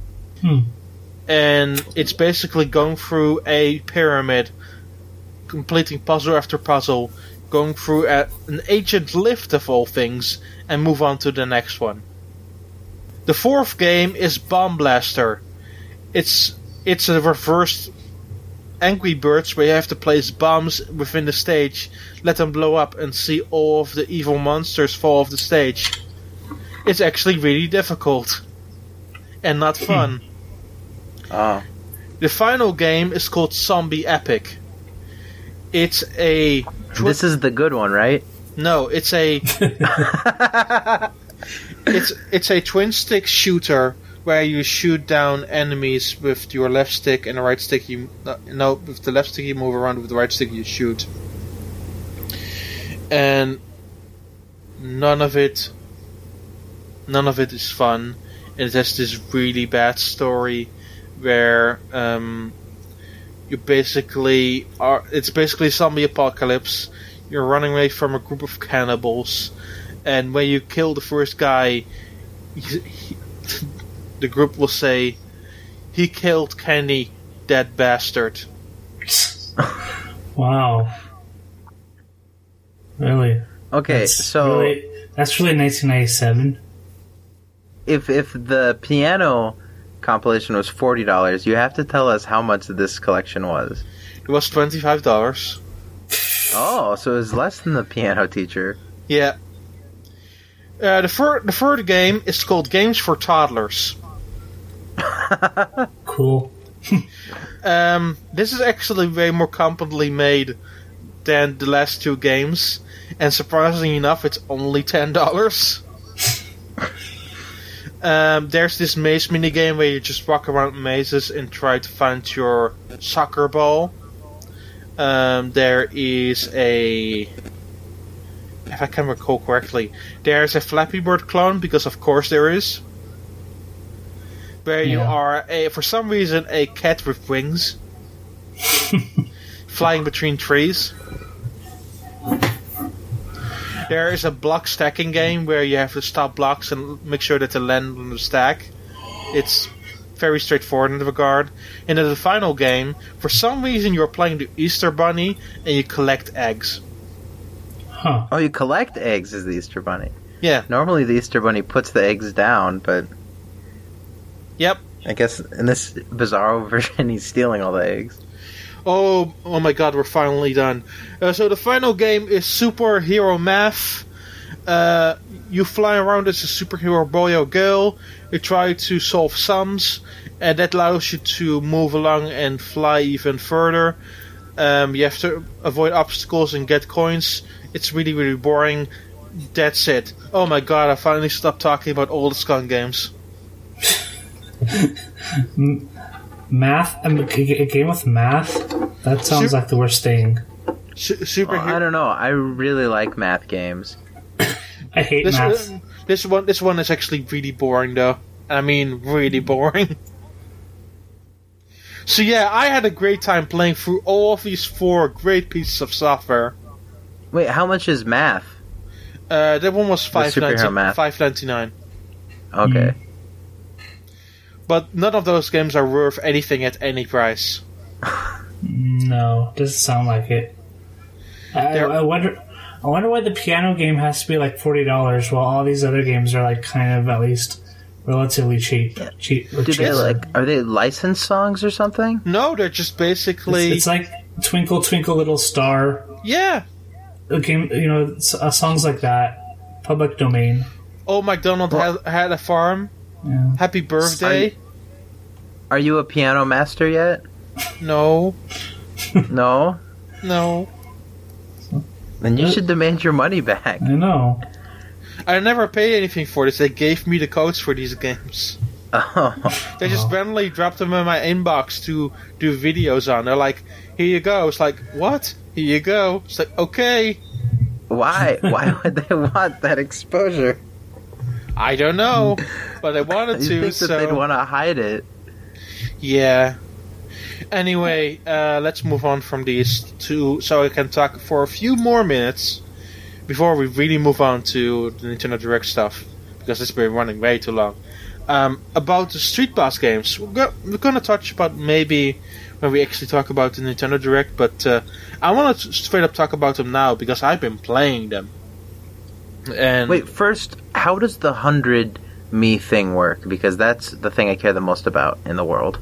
And it's basically going through a pyramid, completing puzzle after puzzle, going through an ancient lift of all things, and move on to the next one. The fourth game is Bomb Blaster. It's a reversed Angry Birds where you have to place bombs within the stage, let them blow up, and see all of the evil monsters fall off the stage. It's actually really difficult and not fun. Oh. The final game is called Zombie Epic. It's a This is the good one, right? no, it's a it's a twin stick shooter where you shoot down enemies with your left stick, and the right stick with the left stick you move around, with the right stick you shoot. And none of it is fun. And it has this really bad story where you basically are. It's basically a zombie apocalypse. You're running away from a group of cannibals, and when you kill the first guy, the group will say, "He killed Kenny, that bastard." Wow. Really? Okay, That's so that's really 1997. if the piano compilation was $40, you have to tell us how much this collection was. It was $25. Oh, so it was less than the piano teacher. Yeah. The third game is called Games for Toddlers. Cool. This is actually way more competently made than the last two games, and surprisingly enough, it's only $10. There's this maze minigame where you just walk around mazes and try to find your soccer ball. There is if I can recall correctly, there's a Flappy Bird clone, because of course there is. Where you are, for some reason, a cat with wings. Flying between trees. There is a block stacking game where you have to stop blocks and make sure that they land on the stack. It's very straightforward in that regard. And in the final game, for some reason you're playing the Easter Bunny and you collect eggs. Huh. Oh, you collect eggs as the Easter Bunny. Yeah. Normally the Easter Bunny puts the eggs down, but Yep. I guess in this bizarro version he's stealing all the eggs. Oh my god, we're finally done. So the final game is Superhero Math. You fly around as a superhero boy or girl. You try to solve sums, and that allows you to move along and fly even further. You have to avoid obstacles and get coins. It's really, really boring. That's it. Oh my god, I finally stopped talking about all the Skunk games. Math? A game with math? That sounds like the worst thing. Superhero. I don't know. I really like math games. I hate math. This one is actually really boring, though. I mean, really boring. So yeah, I had a great time playing through all of these 4 great pieces of software. Wait, how much is math? That one was Superhero Math. $5.99. Okay. But none of those games are worth anything at any price. No, doesn't sound like it. I wonder why the piano game has to be like $40 while all these other games are like kind of at least relatively cheap. Are they licensed songs or something? No, they're just basically... It's like Twinkle Twinkle Little Star. Yeah. Okay, songs like that. Public domain. Old MacDonald had a farm. Yeah. Happy birthday. Are you a piano master yet? No. No? No. Then you should demand your money back. I know. I never paid anything for this. They gave me the codes for these games. Oh. They just randomly dropped them in my inbox to do videos on. They're like, here you go. It's like, what? Here you go. It's like, okay. Why? Why would they want that exposure? I don't know, but I wanted to. You think that they'd want to hide it? Yeah. Anyway, let's move on from these two, so I can talk for a few more minutes before we really move on to the Nintendo Direct stuff, because it's been running way too long. About the Street Pass games, we're going to touch about maybe when we actually talk about the Nintendo Direct, but I want to straight up talk about them now because I've been playing them. And wait, first, how does the 100 me thing work? Because that's the thing I care the most about in the world.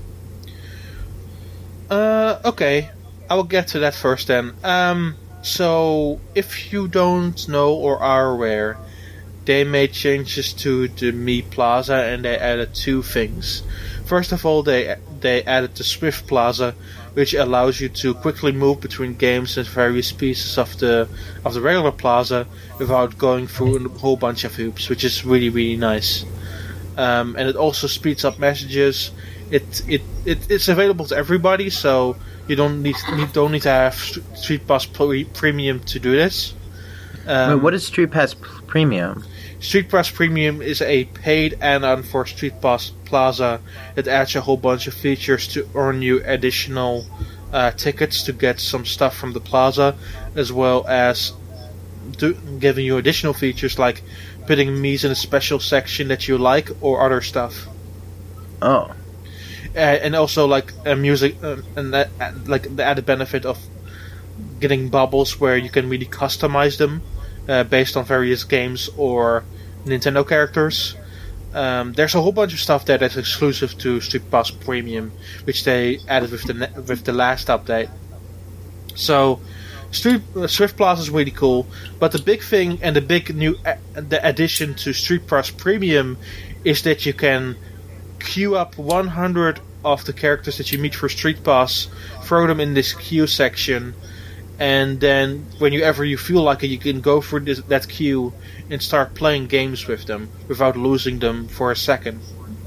Okay, I will get to that first then. So, if you don't know or are aware, they made changes to the Me Plaza and they added two things. First of all, they added the Swift Plaza, which allows you to quickly move between games and various pieces of the regular plaza without going through a whole bunch of hoops, which is really, really nice. And it also speeds up messages. It's available to everybody, so you don't need to have Street Pass Premium to do this. Wait, what is Street Pass Premium? Street Pass Premium is a paid add-on for Street Pass Plaza that adds a whole bunch of features to earn you additional tickets to get some stuff from the plaza, as well as giving you additional features like putting Mii's in a special section that you like or other stuff. Oh. And also like music and that, like the added benefit of getting bubbles where you can really customize them based on various games or Nintendo characters. There's a whole bunch of stuff there that's exclusive to Street Pass Premium, which they added with the last update. So Swift Plaza is really cool, but the big thing and the big new the addition to Street Pass Premium is that you can queue up 100 of the characters that you meet for Street Pass, throw them in this queue section, and then whenever you feel like it, you can go through that queue and start playing games with them without losing them for a second.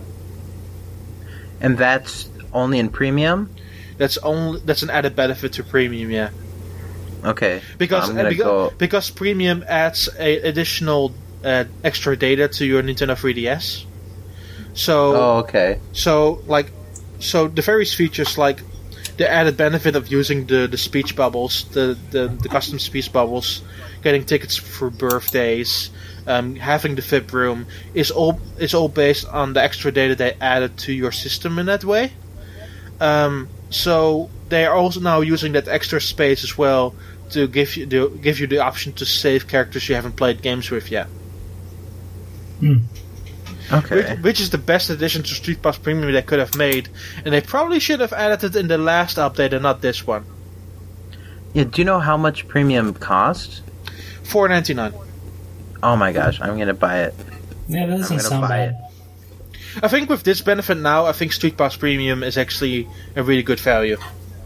And that's only in Premium? That's an added benefit to Premium, yeah. Okay. Because Premium adds additional extra data to your Nintendo 3DS. So. Oh, okay. So the various features like the added benefit of using the speech bubbles, the custom speech bubbles, getting tickets for birthdays, having the VIP room is all based on the extra data they added to your system in that way. So they are also now using that extra space as well to give you the option to save characters you haven't played games with yet. Okay. Which is the best addition to Street Pass Premium they could have made, and they probably should have added it in the last update and not this one. Yeah, do you know how much Premium costs? $4.99. Oh my gosh, I'm gonna buy it. Yeah, that doesn't sound bad. I think with this benefit now, I think Street Pass Premium is actually a really good value.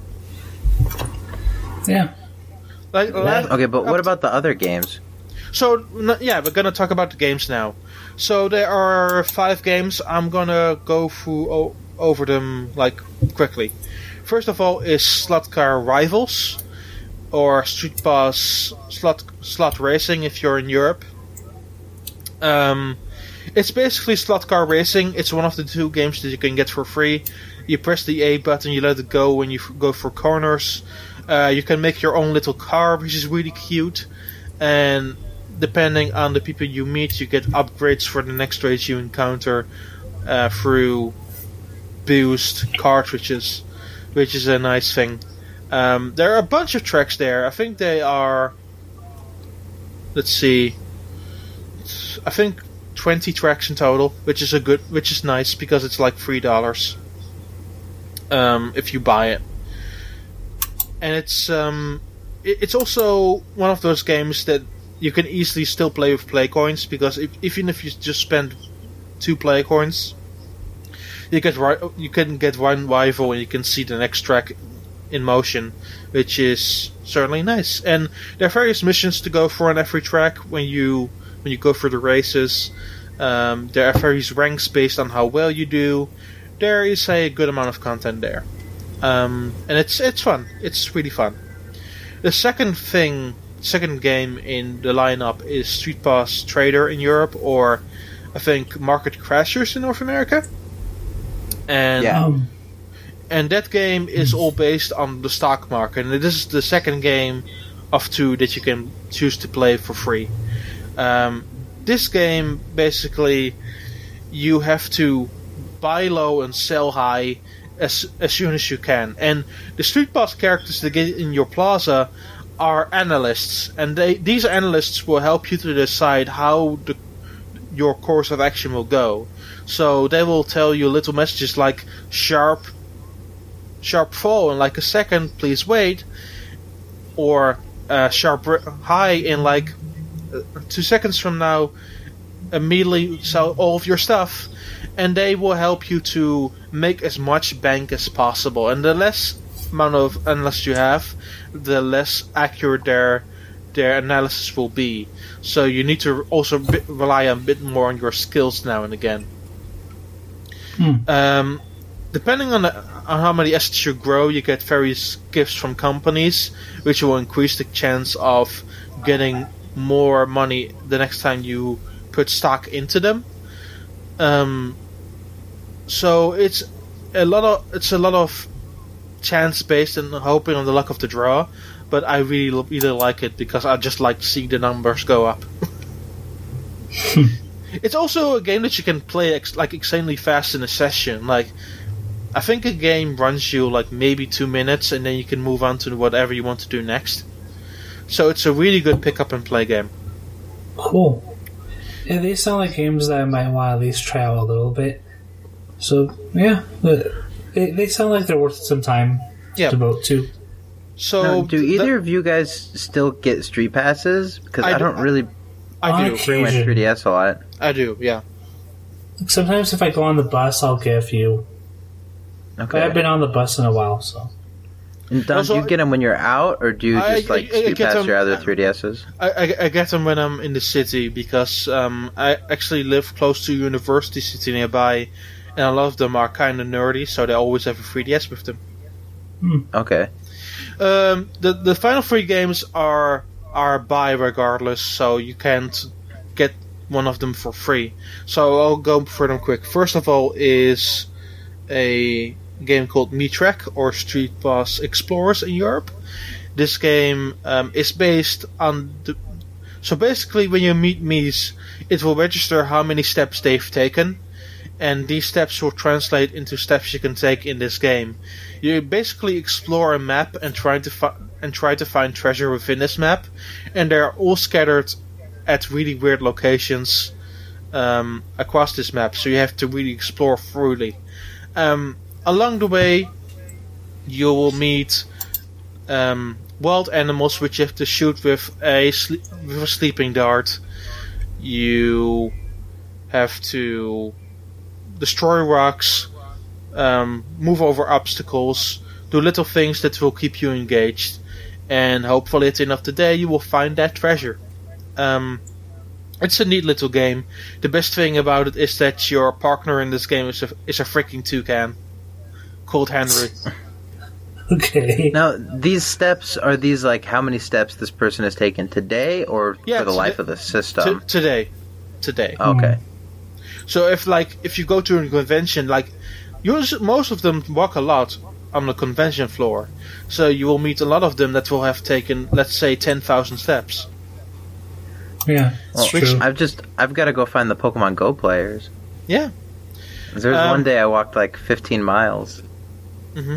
Yeah. Okay, but what about the other games? So, yeah, we're gonna talk about the games now. So there are 5 games. I'm gonna go through over them quickly. First of all is Slot Car Rivals, or Street Pass Slot Racing if you're in Europe. It's basically slot car racing. It's one of the 2 games that you can get for free. You press the A button, you let it go when you go for corners. You can make your own little car, which is really cute. And depending on the people you meet, you get upgrades for the next race you encounter through boost cartridges, which is a nice thing. There are a bunch of tracks there. I think they are... Let's see. I think 20 tracks in total, which is nice because it's like $3 if you buy it. And it's also one of those games that you can easily still play with play coins, because even if you just spend 2 play coins, you can get one rival and you can see the next track in motion, which is certainly nice. And there are various missions to go for on every track when you go through the races. There are various ranks based on how well you do. There is a good amount of content there, and it's fun. It's really fun. The second game in the lineup is Street Pass Trader in Europe, or I think Market Crashers in North America. And and that game is all based on the stock market. And this is the second game of 2 that you can choose to play for free. This game, basically, you have to buy low and sell high as soon as you can. And the Street Pass characters that get in your plaza are analysts, and these analysts will help you to decide how your course of action will go. So they will tell you little messages like sharp fall in like a second, please wait, or sharp high in like 2 seconds from now, immediately sell all of your stuff. And they will help you to make as much bank as possible. And the less amount of analysts you have, the less accurate their analysis will be. So you need to also rely a bit more on your skills now and again. Depending on how many assets you grow, you get various gifts from companies, which will increase the chance of getting more money the next time you put stock into them. So it's a lot of chance based and hoping on the luck of the draw, but I really like it because I just like to see the numbers go up. It's also a game that you can play insanely fast in a session. Like, I think a game runs you like maybe 2 minutes, and then you can move on to whatever you want to do next. So it's a really good pick up and play game. Cool. Yeah, these sound like games that I might want to at least try out a little bit. So, yeah, they sound like they're worth some time to devote to. So, now, do either of you guys still get Street Passes? Because I don't really bring my 3DS a lot. I do, yeah. Sometimes if I go on the bus, I'll get a few. Okay. But I've been on the bus in a while, so. And Don, do you get them when you're out, or do you just Street Pass your other 3DSs? I get them when I'm in the city, because I actually live close to a university city nearby, and a lot of them are kind of nerdy, so they always have a 3DS with them. Okay. The final 3 games are buy regardless, so you can't get one of them for free. So I'll go for them quick. First of all is a game called MiiTrack, or Street Pass Explorers in Europe. This game is based on so basically when you meet Miis, it will register how many steps they've taken, and these steps will translate into steps you can take in this game. You basically explore a map and try to find treasure within this map, and they're all scattered at really weird locations across this map, so you have to really explore thoroughly. Along the way, you will meet wild animals which you have to shoot with a sleeping dart. You have to destroy rocks, move over obstacles, do little things that will keep you engaged, and hopefully at the end of the day you will find that treasure. It's a neat little game. The best thing about it is that your partner in this game is a freaking toucan called Henry. Okay. Now, these steps, are these like how many steps this person has taken today, or for the life of the system? Today. Okay. So if you go to a convention, most of them walk a lot on the convention floor. So you will meet a lot of them that will have taken, let's say, 10,000 steps. Yeah, it's true. I've got to go find the Pokemon Go players. Yeah. There was one day I walked like 15 miles. Mm-hmm.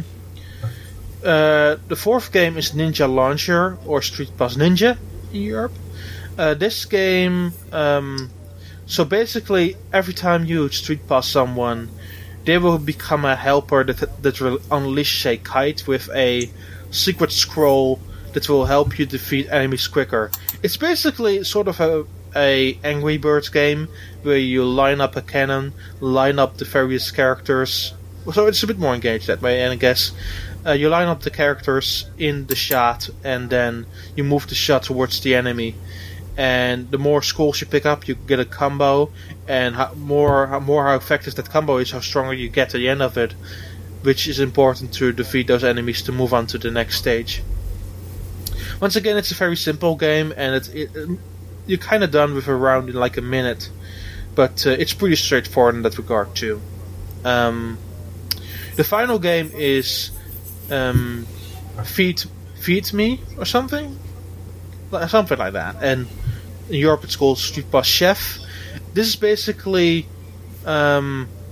The fourth game is Ninja Launcher, or Street Pass Ninja in Europe. This game, So basically, every time you street pass someone, they will become a helper that will unleash a kite with a secret scroll that will help you defeat enemies quicker. It's basically sort of a Angry Birds game where you line up a cannon, line up the various characters. So it's a bit more engaged that way, and I guess you line up the characters in the shot, and then you move the shot towards the enemy. And the more scrolls you pick up, you get a combo, and how effective that combo is, how stronger you get at the end of it, which is important to defeat those enemies to move on to the next stage. Once again, it's a very simple game, and you're kind of done with a round in like a minute, but it's pretty straightforward in that regard too. The final game is Feed Me or something like that, and in Europe it's called Street Pass Chef. This is basically a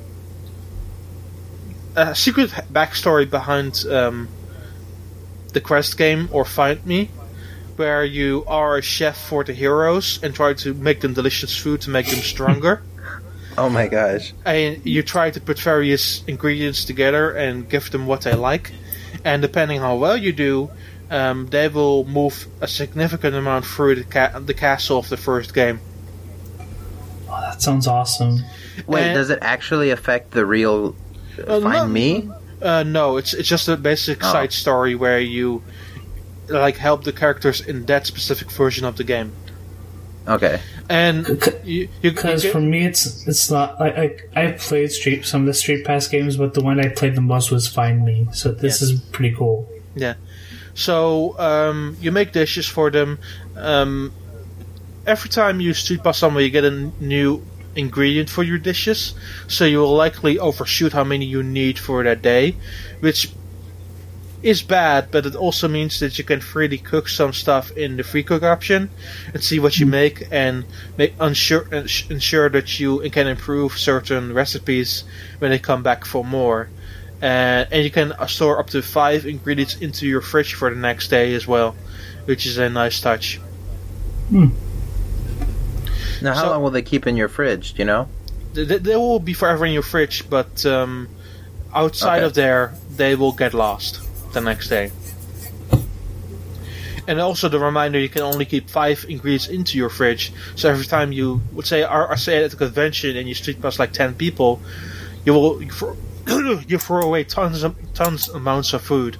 secret backstory behind the quest game or Find Me, where you are a chef for the heroes and try to make them delicious food to make them stronger. Oh my gosh. And you try to put various ingredients together and give them what they like. And depending how well you do, they will move a significant amount through the castle of the first game. Oh, that sounds awesome. Wait, does it actually affect the real Find Me? No, it's just a basic side story where you help the characters in that specific version of the game. Okay. And because for me it's not like I played some of the Street Pass games, but the one I played the most was Find Me. So this is pretty cool. Yeah. So you make dishes for them. Every time you street pass someone, you get a new ingredient for your dishes. So you will likely overshoot how many you need for that day, which is bad, but it also means that you can freely cook some stuff in the free cook option and see what you make, and ensure that you can improve certain recipes when they come back for more. And you can store up to 5 ingredients into your fridge for the next day as well, which is a nice touch. Now, how long will they keep in your fridge? Do you know? They will be forever in your fridge, but outside of there, they will get lost the next day. And also the reminder, you can only keep 5 ingredients into your fridge. So every time you would say at a convention and you street pass like 10 people, you throw away tons amounts of food.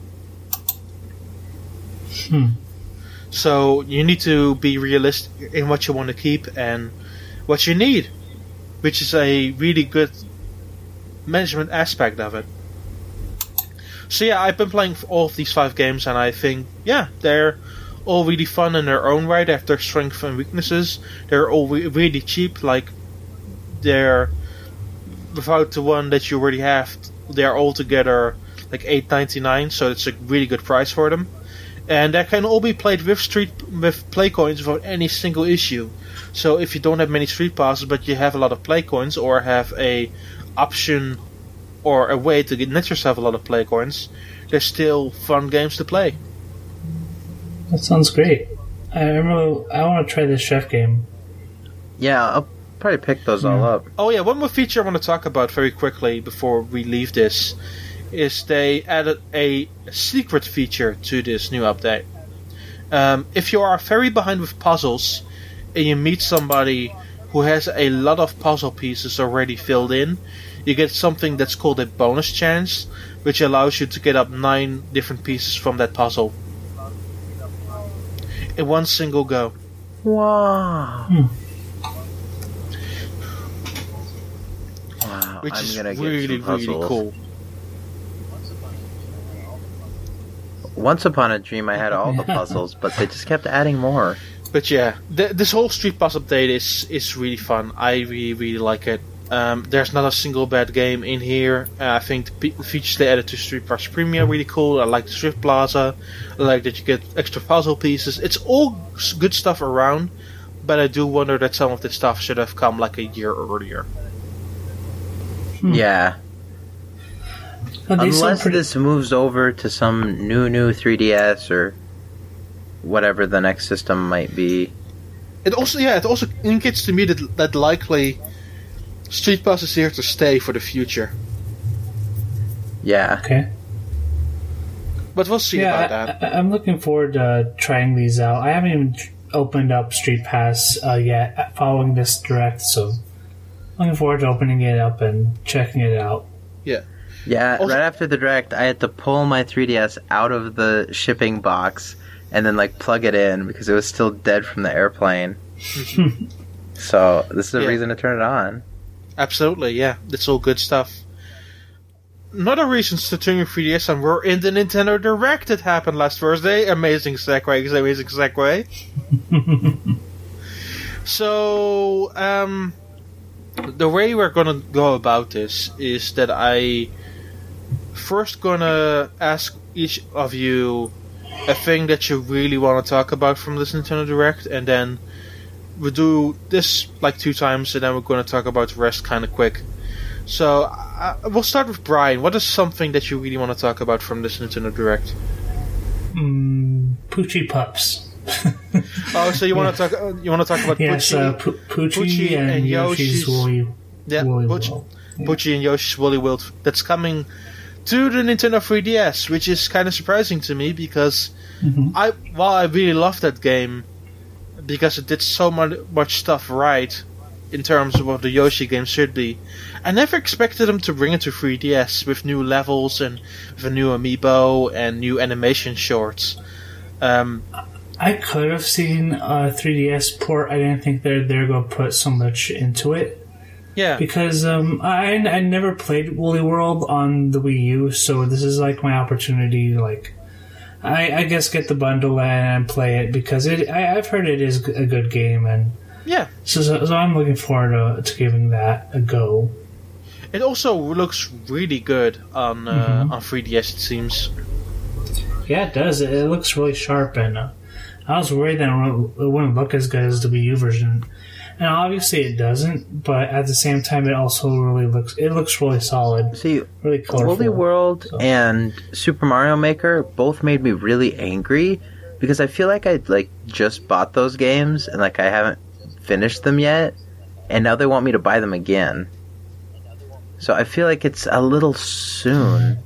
So you need to be realistic in what you want to keep and what you need, which is a really good management aspect of it. So yeah, I've been playing all of these 5 games, and I think, they're all really fun in their own right. They have their strengths and weaknesses. They're all really cheap. Like, they're, without the one that you already have, they're all together like $8.99, so it's a really good price for them. And they can all be played with play coins without any single issue. So if you don't have many street passes, but you have a lot of play coins, or have a option or a way to net yourself a lot of play coins, they're still fun games to play. That sounds great. I want to try this chef game. Yeah, I'll probably pick those all up. Oh yeah, one more feature I want to talk about very quickly before we leave this is they added a secret feature to this new update. If you are very behind with puzzles and you meet somebody who has a lot of puzzle pieces already filled in, you get something that's called a bonus chance, which allows you to get up 9 different pieces from that puzzle in one single go. Wow. Wow, Which I'm is gonna get really, some puzzles. really cool. Once upon a dream I had all the puzzles, but they just kept adding more. But yeah, this whole Street Pass update is really fun. I really, really like it. There's not a single bad game in here. I think the features they added to Street Pass Premium are really cool. I like the Thrift Plaza. I like that you get extra puzzle pieces. It's all good stuff around, but I do wonder that some of this stuff should have come like a year earlier. Yeah. Unless this moves over to some new 3DS or whatever the next system might be. it also indicates to me that likely Street Pass is here to stay for the future. Yeah. Okay. But we'll see about that. I'm looking forward to trying these out. I haven't even opened up Street Pass yet following this direct, so looking forward to opening it up and checking it out. Yeah. Yeah, Also, right after the direct, I had to pull my 3DS out of the shipping box and then plug it in because it was still dead from the airplane. So this is a reason to turn it on. Absolutely, yeah. That's all good stuff. Another reasons to turn your 3DS on were in the Nintendo Direct that happened last Thursday. Amazing segue. So, the way we're gonna go about this is that I first gonna ask each of you a thing that you really want to talk about from this Nintendo Direct, and then we'll do this 2 times, and then we're gonna talk about the rest kind of quick. So, we'll start with Brian. What is something that you really want to talk about from this Nintendo Direct? Poochie Pups. Oh, so you want to talk? You want to talk about yes, Poochie and Yoshi's Woolly World. Poochie and Yoshi's Woolly World. That's coming to the Nintendo 3DS, which is kind of surprising to me because while I really love that game because it did so much stuff right in terms of what the Yoshi game should be, I never expected them to bring it to 3DS with new levels and with a new amiibo and new animation shorts. I could have seen a 3DS port. I didn't think they're going to put so much into it. Yeah. Because I never played Woolly World on the Wii U, so this is my opportunity to I guess get the bundle and play it because I've heard it is a good game, and yeah. So I'm looking forward to giving that a go. It also looks really good on 3DS, it seems. Yeah, it does. It looks really sharp, and I was worried that it wouldn't look as good as the Wii U version. And obviously it doesn't, but at the same time it also really looks really solid. See, really colorful. Woolly World and Super Mario Maker both made me really angry because I feel like I just bought those games and I haven't finished them yet, and now they want me to buy them again. So I feel like it's a little soon.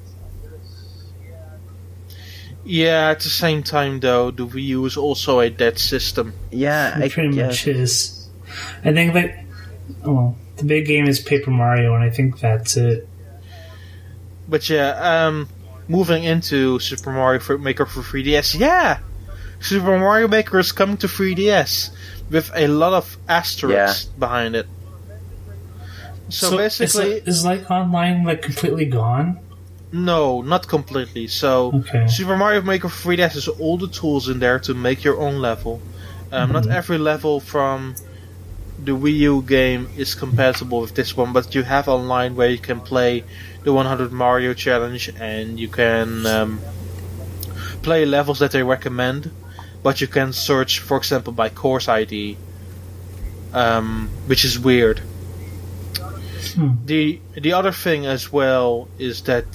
Yeah, at the same time though, the Wii U is also a dead system. Yeah, it pretty much is. I think the big game is Paper Mario, and I think that's it. But yeah, moving into Super Mario Maker for 3DS, yeah! Super Mario Maker is coming to 3DS with a lot of asterisks behind it. So basically... Is online completely gone? No, not completely. So, Super Mario Maker 3DS has all the tools in there to make your own level. Not every level from the Wii U game is compatible with this one, but you have online where you can play the 100 Mario Challenge and you can play levels that they recommend, but you can search, for example, by course ID, which is weird. The other thing as well is that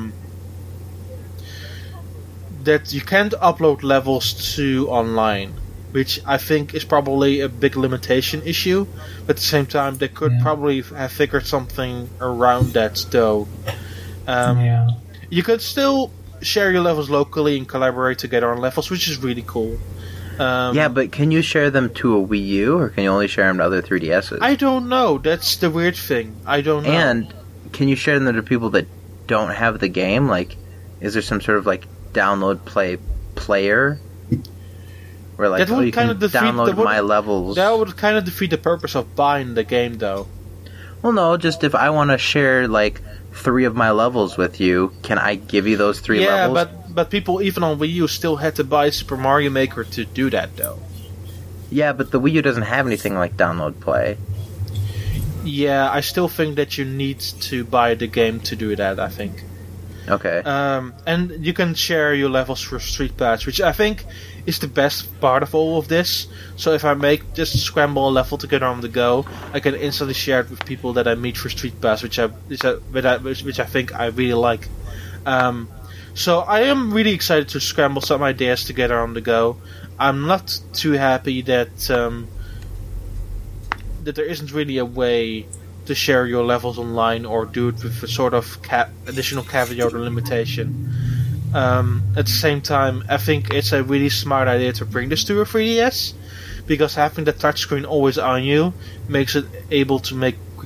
that you can't upload levels to online, which I think is probably a big limitation issue. But at the same time, they could probably have figured something around that, though. You could still share your levels locally and collaborate together on levels, which is really cool. Yeah, but can you share them to a Wii U, or can you only share them to other 3DSs? I don't know. That's the weird thing. I don't know. And can you share them to people that don't have the game? Is there some sort of download player where you can download my levels? That would kind of defeat the purpose of buying the game, though. Well, no. Just if I want to share 3 of my levels with you, can I give you those 3 levels? Yeah, but people even on Wii U still had to buy Super Mario Maker to do that, though. Yeah, but the Wii U doesn't have anything like Download Play. Yeah, I still think that you need to buy the game to do that, I think. Okay. And you can share your levels for Street Pass, which I think is the best part of all of this. So if I just scramble a level to get on the go, I can instantly share it with people that I meet for Street Pass, which I think I really like. So I am really excited to scramble some ideas together on the go. I'm not too happy that that there isn't really a way to share your levels online or do it with a sort of additional caveat or limitation. At the same time, I think it's a really smart idea to bring this to a 3DS, because having the touchscreen always on you makes it able to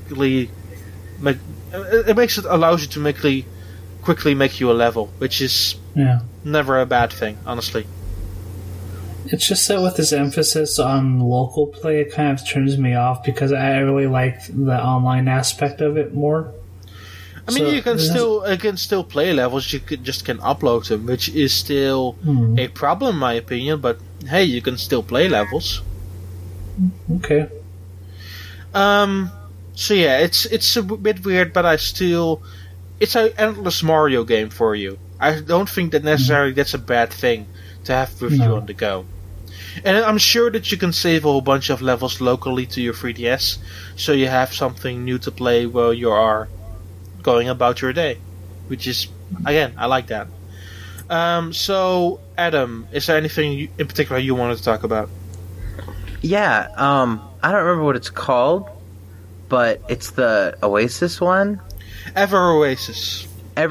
allows you to quickly make you a level, which is never a bad thing, honestly. It's just that with this emphasis on local play, it kind of turns me off, because I really like the online aspect of it more. I mean, you can still play levels. You can upload them, which is still a problem, in my opinion. But hey, you can still play levels. Okay. So yeah, it's a bit weird, but it's an endless Mario game for you. I don't think that necessarily that's a bad thing to have with you on the go. And I'm sure that you can save a whole bunch of levels locally to your 3DS, so you have something new to play while you are going about your day, which is, again, I like that. So, Adam, is there anything in particular you wanted to talk about? Yeah, I don't remember what it's called, but it's the Oasis one? Ever Oasis.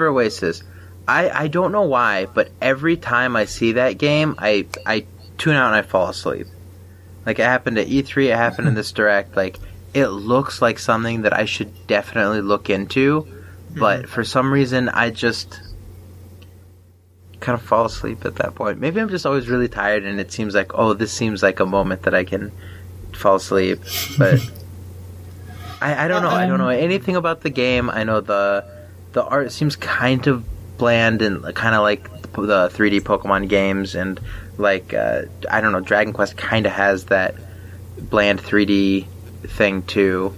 I don't know why, but every time I see that game, I tune out and I fall asleep. Like, it happened at E3, it happened in this Direct. Like, it looks like something that I should definitely look into, but for some reason, I just kind of fall asleep at that point. Maybe I'm just always really tired, and it seems like, this seems like a moment that I can fall asleep. But I don't know. I don't know anything about the game. I know the art seems kind of bland and kind of like the 3D Pokemon games, and like I don't know, Dragon Quest kind of has that bland 3D thing too.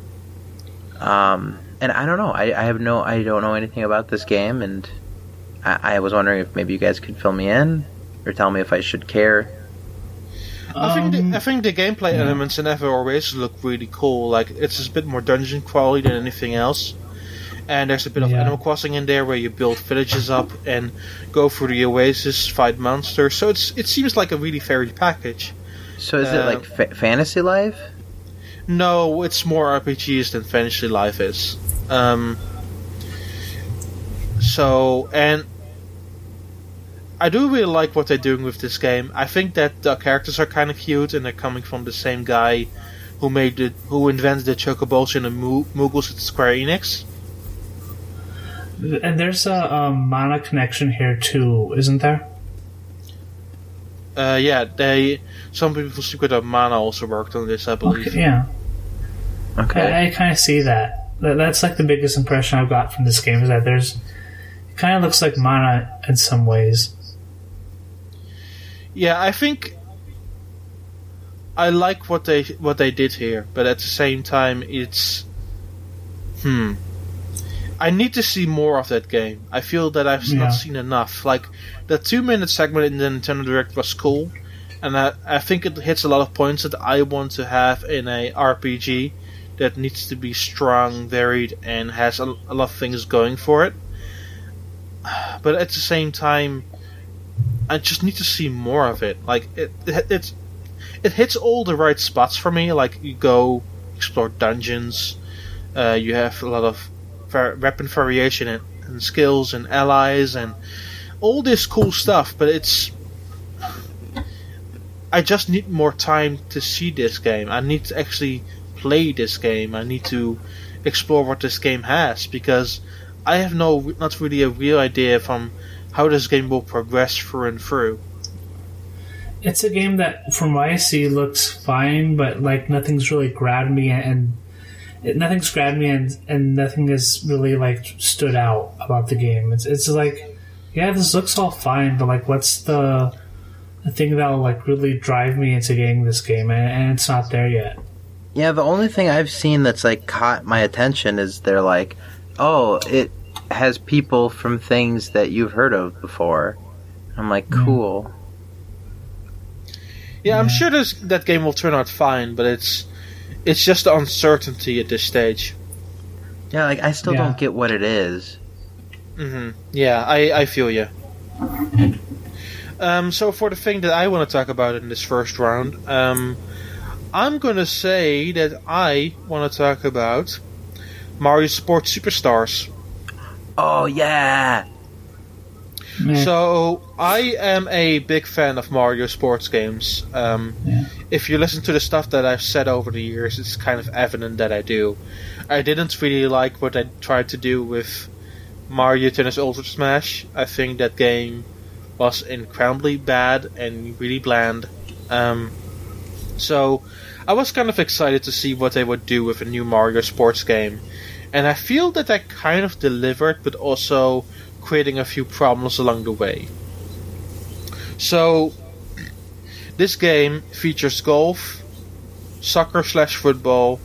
And I don't know. I don't know anything about this game, and I was wondering if maybe you guys could fill me in or tell me if I should care. I think the gameplay elements in Ever Oasis look really cool. Like, it's a bit more dungeon crawly than anything else. And there's a bit of Animal Crossing in there where you build villages up and go through the oasis, fight monsters. So it seems like a really varied package. So is it like Fantasy Life? No, it's more RPGs than Fantasy Life is. And I do really like what they're doing with this game. I think that the characters are kind of cute, and they're coming from the same guy who invented the Chocobos and the Moogles at Square Enix. And there's a Mana connection here too, isn't there? Some people from Secret of Mana also worked on this, I believe. Okay, yeah. Okay. I kind of see that. That's like the biggest impression I've got from this game, is that it kind of looks like Mana in some ways. Yeah, I think I like what they did here, but at the same time, it's I need to see more of that game. I feel that I've not seen enough. Like, the 2-minute segment in the Nintendo Direct was cool, and I think it hits a lot of points that I want to have in a RPG that needs to be strong, varied, and has a lot of things going for it. But at the same time, I just need to see more of it. Like, it hits all the right spots for me. Like, you go explore dungeons, you have a lot of weapon variation and skills and allies and all this cool stuff, but I just need more time to see this game. I need to actually play this game. I need to explore what this game has, because I have not really a real idea from how this game will progress through and through. It's a game that, from what I see, looks fine, but like nothing's really grabbed me, and nothing has really like stood out about the game. It's like, yeah, this looks all fine, but like, what's the thing that'll like really drive me into getting this game? And it's not there yet. Yeah, the only thing I've seen that's like caught my attention is they're like, oh, it has people from things that you've heard of before. I'm like, cool. Yeah, I'm sure that game will turn out fine, but it's just the uncertainty at this stage. Yeah, like, I still don't get what it is. Mm-hmm. Yeah, I feel you. So for the thing that I want to talk about in this first round, I'm going to say that I want to talk about Mario Sports Superstars. Oh, yeah! So, I am a big fan of Mario sports games. If you listen to the stuff that I've said over the years, it's kind of evident that I do. I didn't really like what I tried to do with Mario Tennis Ultra Smash. I think that game was incredibly bad and really bland. So, I was kind of excited to see what they would do with a new Mario sports game. And I feel that I kind of delivered, but also creating a few problems along the way. So, this game features golf, soccer/football,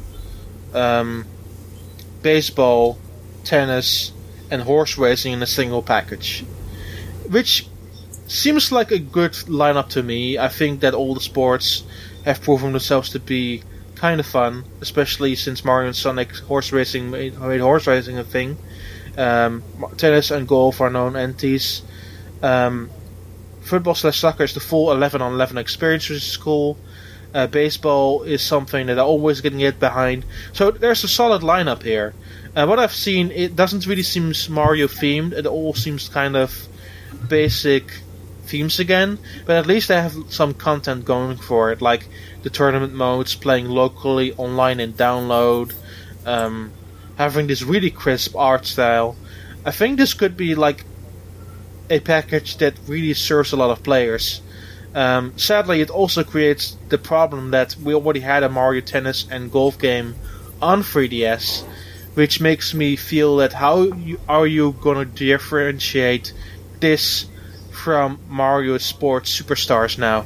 baseball, tennis, and horse racing in a single package. Which seems like a good lineup to me. I think that all the sports have proven themselves to be kind of fun, especially since Mario and Sonic horse racing made horse racing a thing. Tennis and golf are known entities. Football/soccer is the full 11-on-11 experience, which is cool. Baseball is something that I always get behind. So there's a solid lineup here. What I've seen, it doesn't really seem Mario themed. It all seems kind of basic themes again, but at least they have some content going for it, like the tournament modes, playing locally, online, and download, having this really crisp art style. I think this could be like a package that really serves a lot of players. Sadly, it also creates the problem that we already had a Mario Tennis and Golf game on 3DS, which makes me feel that are you going to differentiate this from Mario Sports Superstars now?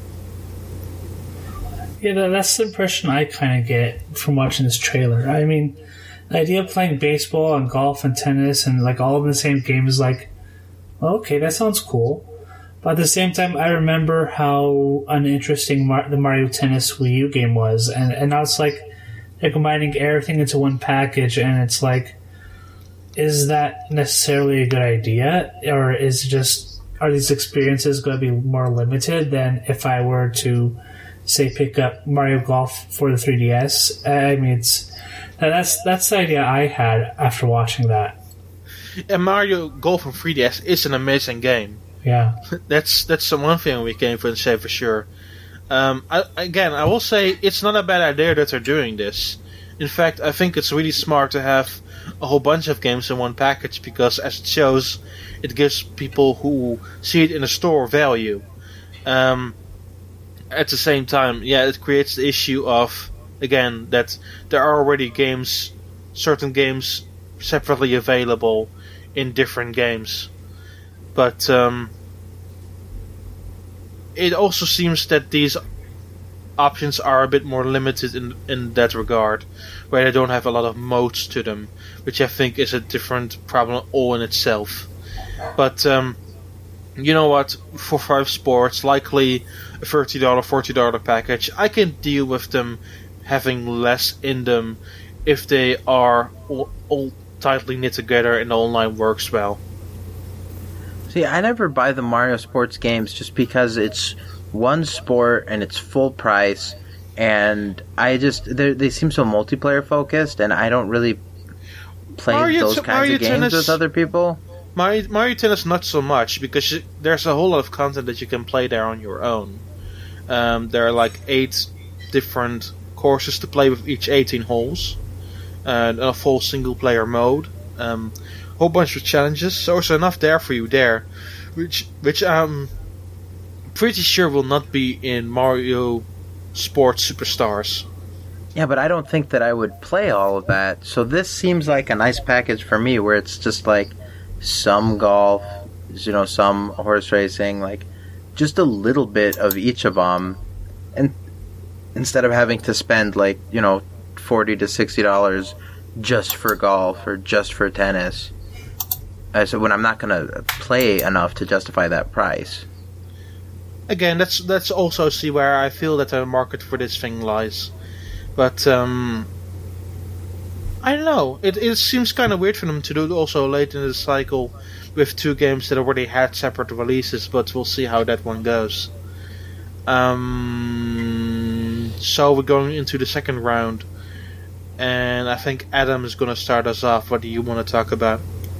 Yeah, that's the impression I kind of get from watching this trailer. I mean, the idea of playing baseball and golf and tennis and like all in the same game is like, well, okay, that sounds cool. But at the same time, I remember how uninteresting the Mario Tennis Wii U game was, and now it's like they're combining everything into one package, and it's like, is that necessarily a good idea, or are these experiences going to be more limited than if I were to, say, pick up Mario Golf for the 3DS? I mean, that's the idea I had after watching that. And Mario Golf on 3DS is an amazing game. Yeah, that's the one thing we can say for sure. I will say it's not a bad idea that they're doing this. In fact, I think it's really smart to have a whole bunch of games in one package, because as it shows, it gives people who see it in a store value. At the same time, yeah, it creates the issue of, again, that there are already certain games separately available in different games. But it also seems that these options are a bit more limited in that regard, where they don't have a lot of modes to them, which I think is a different problem all in itself. But you know what? For 5 sports, likely a $30, $40 package, I can deal with them having less in them if they are all tightly knit together and the online works well. See, I never buy the Mario Sports games just because it's one sport and it's full price, and they seem so multiplayer focused, and I don't really play those kinds of games with other people. Mario Tennis not so much, because there's a whole lot of content that you can play there on your own. There are like 8 different courses to play with each 18 holes, and a full single player mode. Whole bunch of challenges, so there's enough there for you there, which I'm pretty sure will not be in Mario Sports Superstars. Yeah, but I don't think that I would play all of that, so this seems like a nice package for me, where it's just like some golf, some horse racing, like just a little bit of each of them, and instead of having to spend like $40 to $60 just for golf or just for tennis. So when I'm not going to play enough to justify that price. Again, that's also see where I feel that the market for this thing lies. But I'm I don't know. It seems kind of weird for them to do it also late in the cycle with two games that already had separate releases, but we'll see how that one goes. So we're going into the second round, and I think Adam is going to start us off. What do you want to talk about?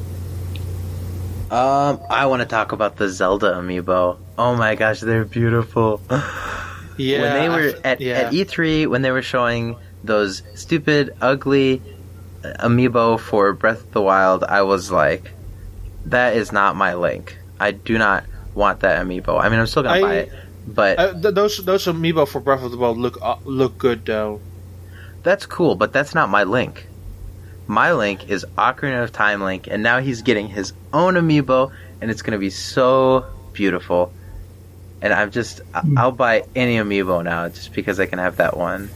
I want to talk about the Zelda amiibo. Oh my gosh, they're beautiful. Yeah, when they were at E3, when they were showing those stupid, ugly amiibo for Breath of the Wild, I was like, that is not my Link. I do not want that amiibo. I mean, I'm still gonna buy it, but those amiibo for Breath of the Wild look good though. That's cool, but that's not my Link. My Link is Ocarina of Time Link, and now he's getting his own amiibo, and it's gonna be so beautiful. And I'll buy any amiibo now just because I can have that one.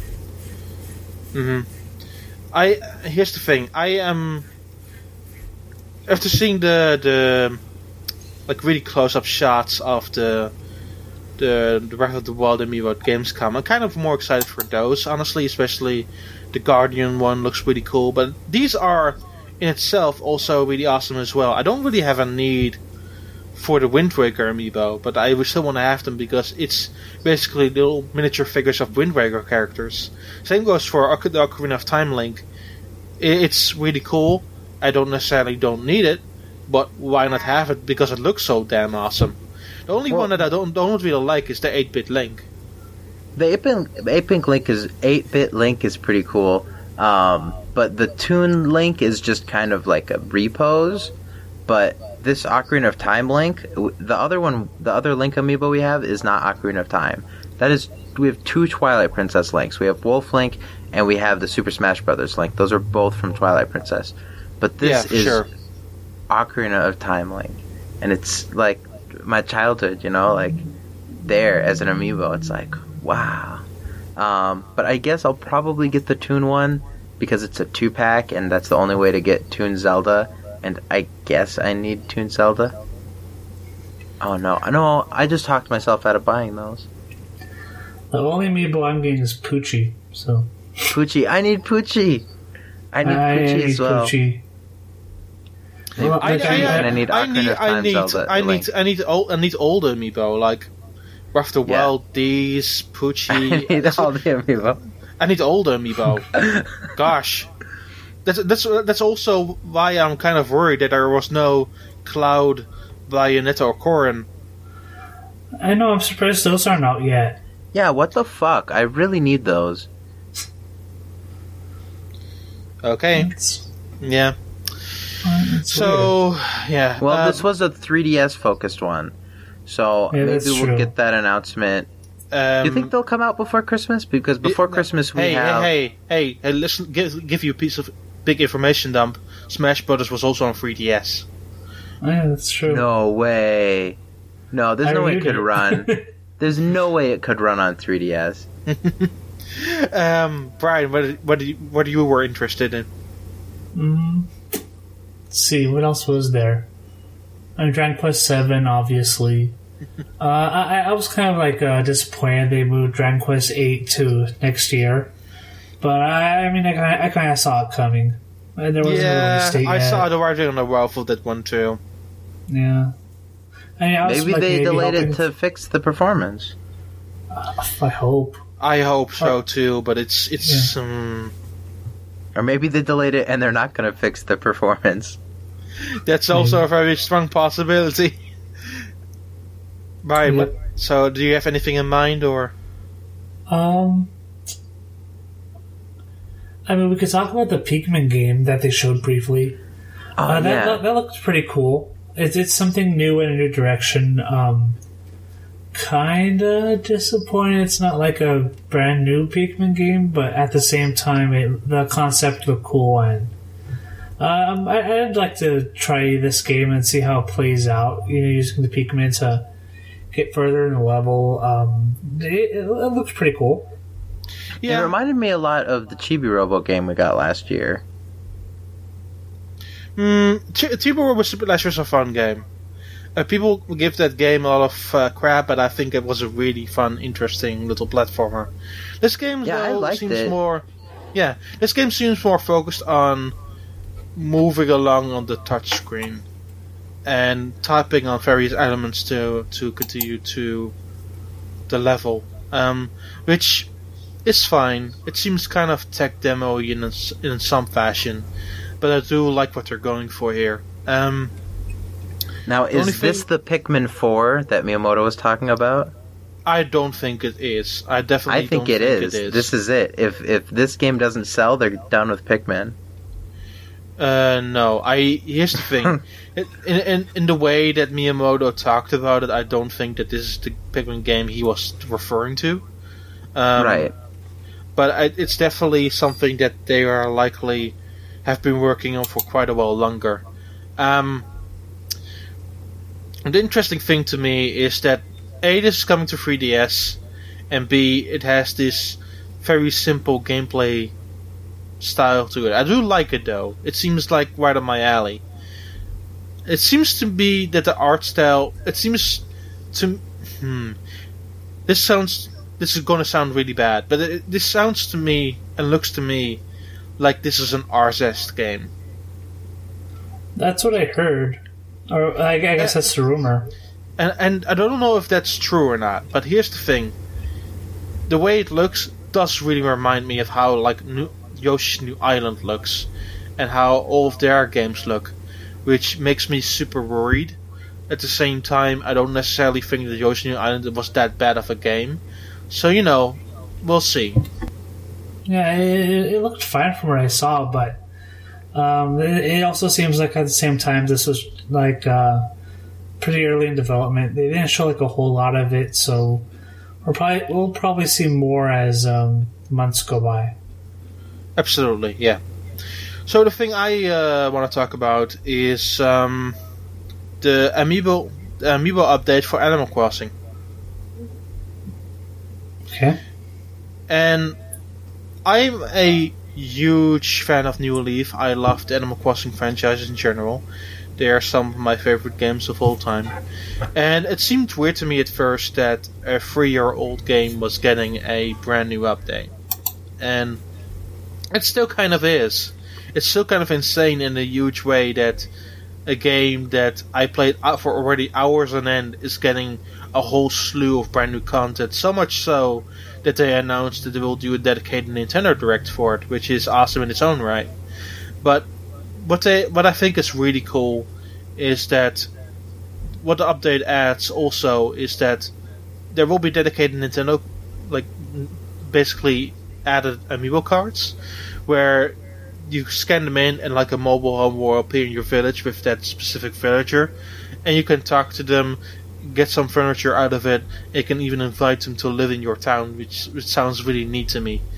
Here's the thing. I am after seeing the like really close up shots of the Breath of the Wild amiibo at Gamescom. I'm kind of more excited for those, honestly, especially the Guardian one looks really cool. But these are in itself also really awesome as well. I don't really have a need for the Wind Waker amiibo, but I would still want to have them because it's basically little miniature figures of Wind Waker characters. Same goes for the Ocarina of Time Link. It's really cool. I don't necessarily need it, but why not have it because it looks so damn awesome. The only one that I don't really like is the 8-bit Link. The 8-bit Link is pretty cool, but the Toon Link is just kind of like a repose. But this Ocarina of Time Link, the other Link amiibo we have is not Ocarina of Time. We have two Twilight Princess Links. We have Wolf Link and we have the Super Smash Bros. Link. Those are both from Twilight Princess. But this is Ocarina of Time Link, and it's like my childhood, like there as an amiibo. It's like, wow. But I guess I'll probably get the Toon one because it's a 2-pack, and that's the only way to get Toon Zelda. And I guess I need Toon Zelda. Oh no! I just talked myself out of buying those. The only amiibo I'm getting is Poochie. So Poochie, I need Poochie. I need Poochie as well. Poochie. Well, I need Ocarina of Time Zelda. I need older amiibo like Breath of the Wild, these Poochie. I need all the amiibo. I need older amiibo. Gosh. That's also why I'm kind of worried that there was no Cloud, Bayonetta, or Corrin. I know, I'm surprised those aren't out yet. Yeah, what the fuck? I really need those. Okay. Yeah. So, weird. Yeah. Well, this was a 3DS focused one. So maybe we'll get that announcement. Do you think they'll come out before Christmas? Because before Christmas we have... Hey, listen, give you a piece of big information dump. Smash Brothers was also on 3DS. Oh, yeah, that's true. No way. No, there's no way it could run. There's no way it could run on 3DS. Brian, what you were interested in? Let's see, what else was there? Dragon Quest VII, obviously. I was kind of like disappointed they moved Dragon Quest VIII to next year, but I kind of saw it coming. There wasn't a release date yet. I saw the writing on the wall for that one too. Yeah, maybe they delayed it to fix the performance. I hope. I hope so too, but it's. Or maybe they delayed it and they're not going to fix the performance. That's also a very strong possibility. Right, Yep. So do you have anything in mind, or? We could talk about the Pikmin game that they showed briefly. That looks pretty cool. It's something new in a new direction. Kinda disappointed it's not like a brand new Pikmin game, but at the same time, the concept looked cool, and I'd like to try this game and see how it plays out. Using the Pikmin to get further in the level. It looks pretty cool. Yeah, it reminded me a lot of the Chibi Robo game we got last year. Chibi Robo last year was a fun game. People give that game a lot of crap, but I think it was a really fun, interesting little platformer. This game though, seems more Yeah, this game seems more focused on moving along on the touchscreen and typing on various elements to continue to the level, which is fine. It seems kind of tech demo in some fashion, but I do like what they're going for here. Now, is this the Pikmin 4 that Miyamoto was talking about? I don't think it is. I definitely think it is. This is it. If this game doesn't sell, they're done with Pikmin. No. Here's the thing. in the way that Miyamoto talked about it, I don't think that this is the Pikmin game he was referring to. Right. But it's definitely something that they are likely have been working on for quite a while longer. The interesting thing to me is that A, this is coming to 3DS, and B, it has this very simple gameplay style to it. I do like it though. It seems like right up my alley. It seems to be that the art style. It seems to. This is going to sound really bad, but this sounds to me and looks to me like this is an Arzest game. That's what I heard. Or I guess that's the rumor. And I don't know if that's true or not, but here's the thing. The way it looks does really remind me of how Yoshi's New Island looks, and how all of their games look, which makes me super worried. At the same time, I don't necessarily think that Yoshi's New Island was that bad of a game. So, we'll see. Yeah, it looked fine from what I saw, but it also seems like at the same time this was pretty early in development. They didn't show a whole lot of it, so we'll probably see more as months go by. Absolutely, yeah. So the thing I want to talk about is the Amiibo update for Animal Crossing. Okay. And I'm a huge fan of New Leaf. I love the Animal Crossing franchise in general. They are some of my favorite games of all time. And it seemed weird to me at first that a 3-year-old game was getting a brand new update. And it still kind of is. It's still kind of insane in a huge way that a game that I played for already hours on end is getting a whole slew of brand new content. So much so that they announced that they will do a dedicated Nintendo Direct for it, which is awesome in its own right. But what I think is really cool is that what the update adds also is that there will be dedicated Nintendo, basically added Amiibo cards, where you scan them in and a mobile home will appear in your village with that specific villager, and you can talk to them, get some furniture out of it. You can even invite them to live in your town, which sounds really neat to me.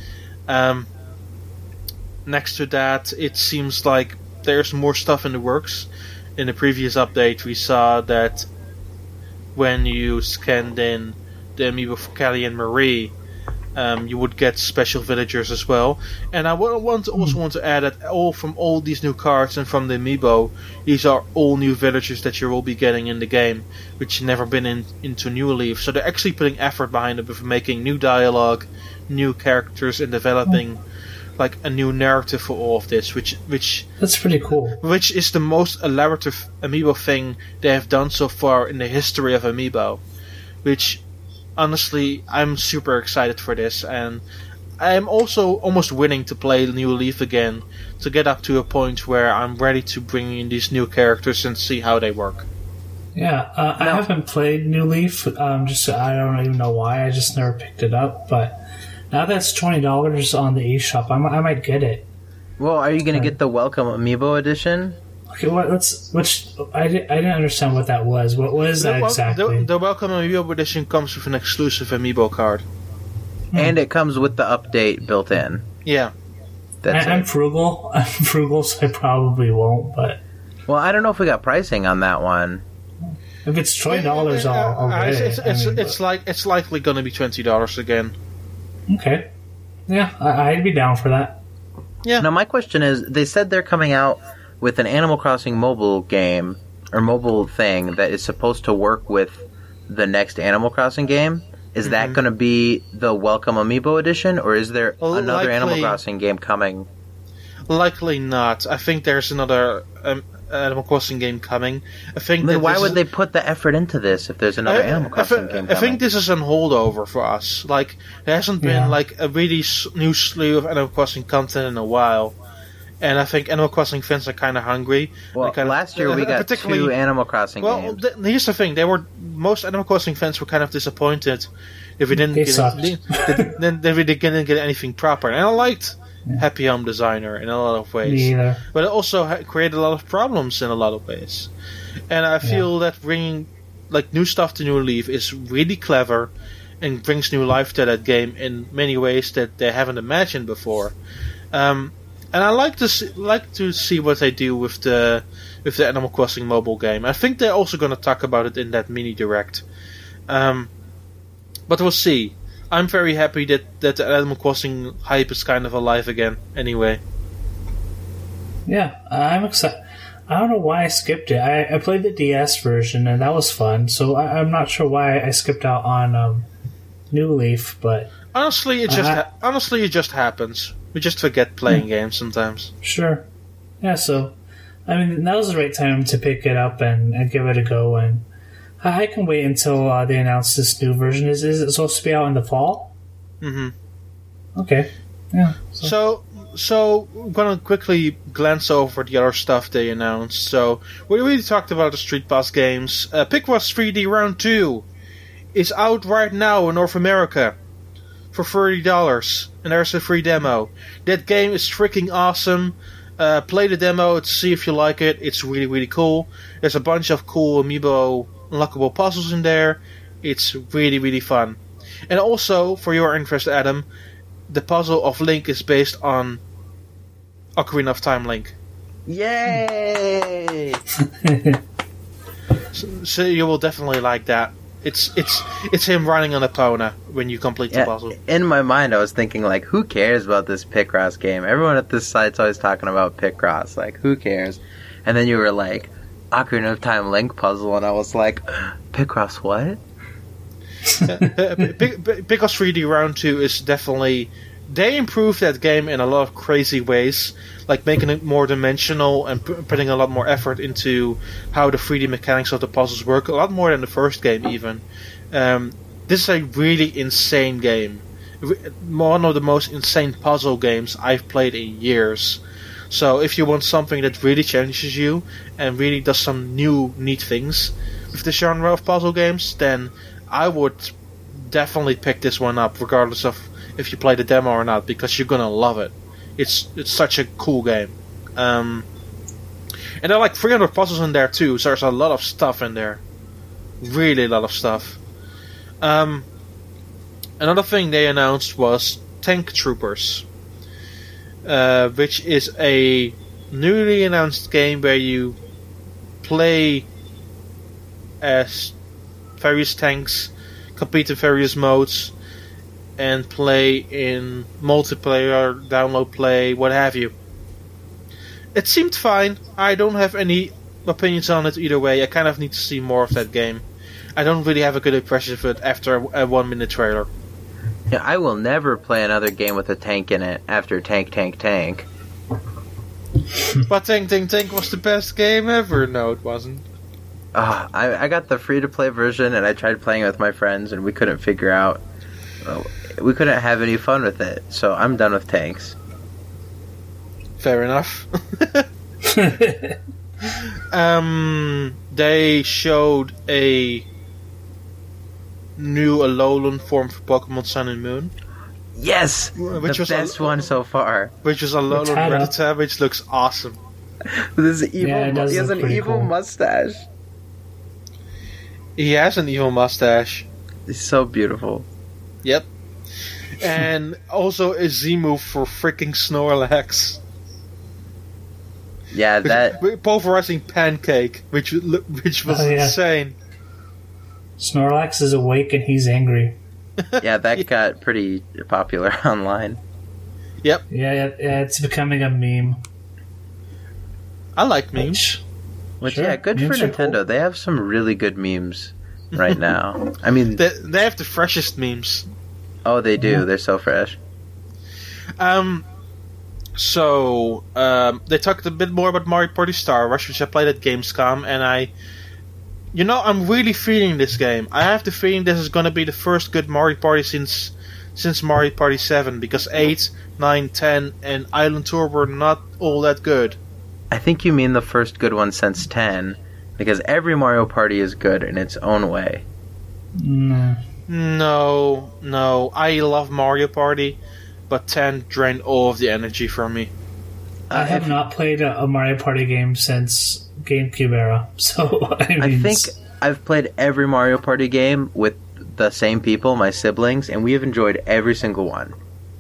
Next to that, it seems like there's more stuff in the works. In the previous update, we saw that when you scanned in the Amiibo for Callie and Marie, you would get special villagers as well. And I also want to add that from all these new cards and from the Amiibo, these are all new villagers that you will be getting in the game, which never been into New Leaf. So they're actually putting effort behind it with making new dialogue, new characters, and developing a new narrative for all of this, which that's pretty cool. Which is the most elaborative Amiibo thing they have done so far in the history of Amiibo. Which, honestly, I'm super excited for this, and I'm also almost willing to play New Leaf again to get up to a point where I'm ready to bring in these new characters and see how they work. Yeah, I haven't played New Leaf. I don't even know why. I just never picked it up, but now that's $20 on the eShop. I might get it. Well, are you going to get the Welcome Amiibo edition? Okay, I didn't understand what that was. What is that exactly? The Welcome Amiibo edition comes with an exclusive Amiibo card. And it comes with the update built in. Yeah. I'm frugal. I'm frugal, so I probably won't, but... Well, I don't know if we got pricing on that one. If it's $20, I'll get it. It's likely going to be $20 again. Okay. Yeah, I'd be down for that. Yeah. Now, my question is, they said they're coming out with an Animal Crossing mobile game, or mobile thing, that is supposed to work with the next Animal Crossing game. Is that going to be the Welcome Amiibo edition, or is there Well, another Animal likely- Crossing game coming? Likely not. I think there's another Animal Crossing game coming. I think. Then that why this would is- they put the effort into this if there's another Animal Crossing game I coming? think this is an holdover for us. Like, there hasn't been Yeah. like a really new slew of Animal Crossing content in a while, and I think Animal Crossing fans are kind of hungry. Well, They kinda- last year we got particularly- 2 Animal Crossing Well, games. here's the thing: most Animal Crossing fans were kind of disappointed if we didn't They get sucked. then we didn't get anything proper. And I liked Happy Home Designer in a lot of ways. Me either. But it also created a lot of problems in a lot of ways. And I feel that bringing like new stuff to New Leaf is really clever and brings new life to that game in many ways that they haven't imagined before. And I like to see what they do with the Animal Crossing mobile game. I think they're also going to talk about it in that mini direct. But we'll see. I'm very happy that the Animal Crossing hype is kind of alive again. Anyway. Yeah, I'm excited. I don't know why I skipped it. I played the DS version and that was fun. So I'm not sure why I skipped out on New Leaf, but Honestly, it just happens. We just forget playing games sometimes. sure. Yeah, so I mean that was the right time to pick it up and give it a go. And I can wait until they announce this new version. Is it supposed to be out in the fall? hmm Okay. Yeah. So I'm gonna quickly glance over the other stuff they announced. So we already talked about the Street Pass games. Picross 3D Round 2 is out right now in North America for $30, and there's a free demo. That game is freaking awesome. Play the demo to see if you like it. It's really, really cool. There's a bunch of cool Amiibo unlockable puzzles in there. It's really, really fun. And also, for your interest, Adam, the puzzle of Link is based on Ocarina of Time Link. Yay! So you will definitely like that. It's him riding on a Epona when you complete the puzzle. In my mind, I was thinking, like, who cares about this Picross game? Everyone at this site's always talking about Picross. Like, who cares? And then you were like, Ocarina of Time Link puzzle, and I was like, Picross what? Picross 3D Round 2 is definitely... They improved that game in a lot of crazy ways, like making it more dimensional and putting a lot more effort into how the 3D mechanics of the puzzles work, a lot more than the first game even. This is a really insane game. One of the most insane puzzle games I've played in years. So if you want something that really challenges you and really does some new, neat things with the genre of puzzle games, then I would definitely pick this one up, regardless of if you play the demo or not, because you're gonna love it. It's such a cool game. And there are like 300 puzzles in there too, so there's a lot of stuff in there. Really a lot of stuff. Another thing they announced was Tank Troopers, which is a newly announced game where you play as various tanks, compete in various modes, and play in multiplayer, download play, what have you. It seemed fine. I don't have any opinions on it either way. I kind of need to see more of that game. I don't really have a good impression of it after a 1 minute trailer. Yeah, I will never play another game with a tank in it after Tank. But Tank was the best game ever. No, it wasn't. I got the free-to-play version, and I tried playing it with my friends, and we couldn't figure out... we couldn't have any fun with it, so I'm done with tanks. Fair enough. They showed a new Alolan form for Pokemon Sun and Moon. Yes! Which the was best one so far. Which is Alolan Rattata, which looks awesome. This evil, Yeah, he has an evil cool. mustache. He has an evil mustache. He's so beautiful. Yep. And also a Z-move for freaking Snorlax. Yeah, that... Pulverizing Pancake, which was insane. Snorlax is awake and he's angry. Yeah, that got pretty popular online. Yep. Yeah, it's becoming a meme. I like memes. Which, Sure, yeah, good for memes are Nintendo. cool. They have some really good memes. right now. I mean, They have the freshest memes. oh, they do. They're so fresh. So they talked a bit more about Mario Party Star Rush, which I played at Gamescom, and I'm really feeling this game. I have the feeling this is going to be the first good Mario Party since Mario Party 7, because 8, 9, 10, and Island Tour were not all that good. I think you mean the first good one since 10, because every Mario Party is good in its own way. No. I love Mario Party, but 10 drained all of the energy from me. I have not played a Mario Party game since GameCube era, so I think I've played every Mario Party game with the same people, my siblings, and we have enjoyed every single one.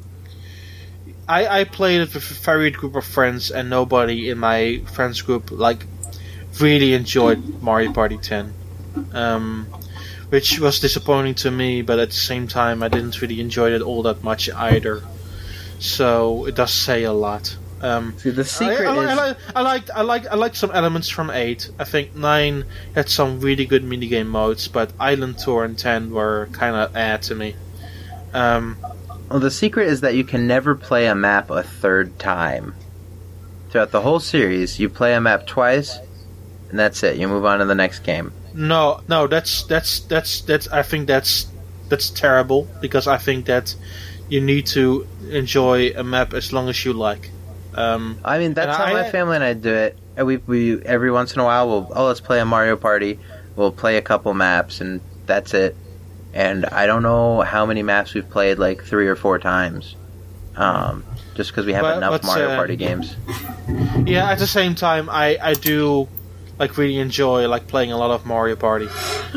I played it with a varied group of friends, and nobody in my friends group really enjoyed Mario Party 10, which was disappointing to me. But at the same time, I didn't really enjoy it all that much either. So it does say a lot. See, the secret is I like some elements from 8. I think 9 had some really good minigame modes, but Island Tour and 10 were kind of to me. Well, the secret is that you can never play a map a third time. Throughout the whole series, you play a map twice, and that's it. You move on to the next game. No, that's I think that's terrible, because I think that you need to enjoy a map as long as you like. I mean, that's how my family and I do it. And we every once in a while let's play a Mario Party. We'll play a couple maps, and that's it. And I don't know how many maps we've played, like 3 or 4 times, just because we have enough Mario Party games. Yeah, at the same time, I do really enjoy playing a lot of Mario Party.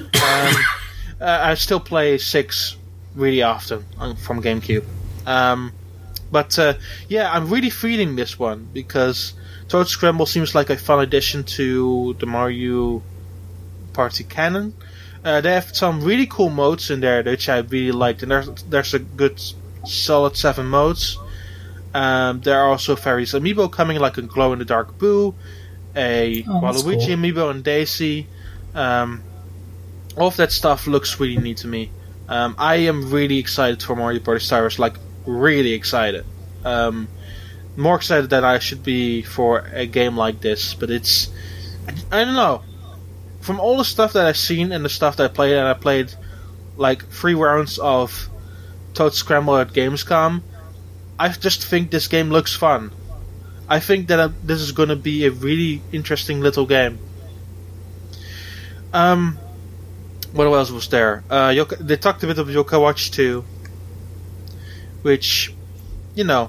I still play 6 really often from GameCube. But I'm really feeling this one, because Toad Scramble seems like a fun addition to the Mario Party canon. They have some really cool modes in there, which I really liked, and there's a good solid 7 modes. There are also various amiibo coming, like a glow-in-the-dark Boo, a Waluigi cool amiibo, and Daisy. All of that stuff looks really neat to me. I am really excited for Mario Party Star Rush, really excited. More excited than I should be for a game like this, but I don't know. From all the stuff that I've seen and the stuff that I played, and I played 3 rounds of Toad Scramble at Gamescom, I just think this game looks fun. I think that this is going to be a really interesting little game. What else was there? They talked a bit about Yokai Watch 2, which, yeah.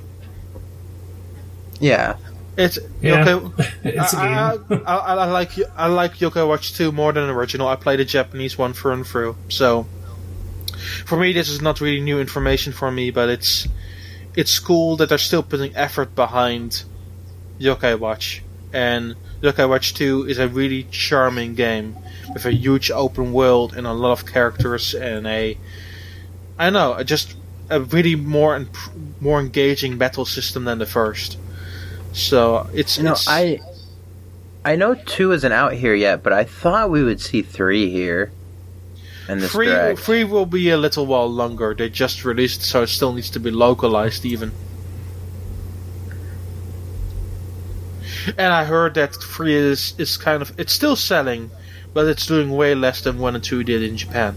It's yeah. Okay. It's a game. I like Yokai Watch 2 more than the original. I played the Japanese one through and through. So for me, this is not really new information for me, but it's cool that they're still putting effort behind Yokai Watch. And Yokai Watch 2 is a really charming game with a huge open world and a lot of characters and a really more engaging battle system than the first. So I know 2 isn't out here yet, but I thought we would see 3 here in this direct. 3 will be a little while longer. They just released, so it still needs to be localized even. And I heard that 3 is kind of, it's still selling, but it's doing way less than 1 and 2 did in Japan.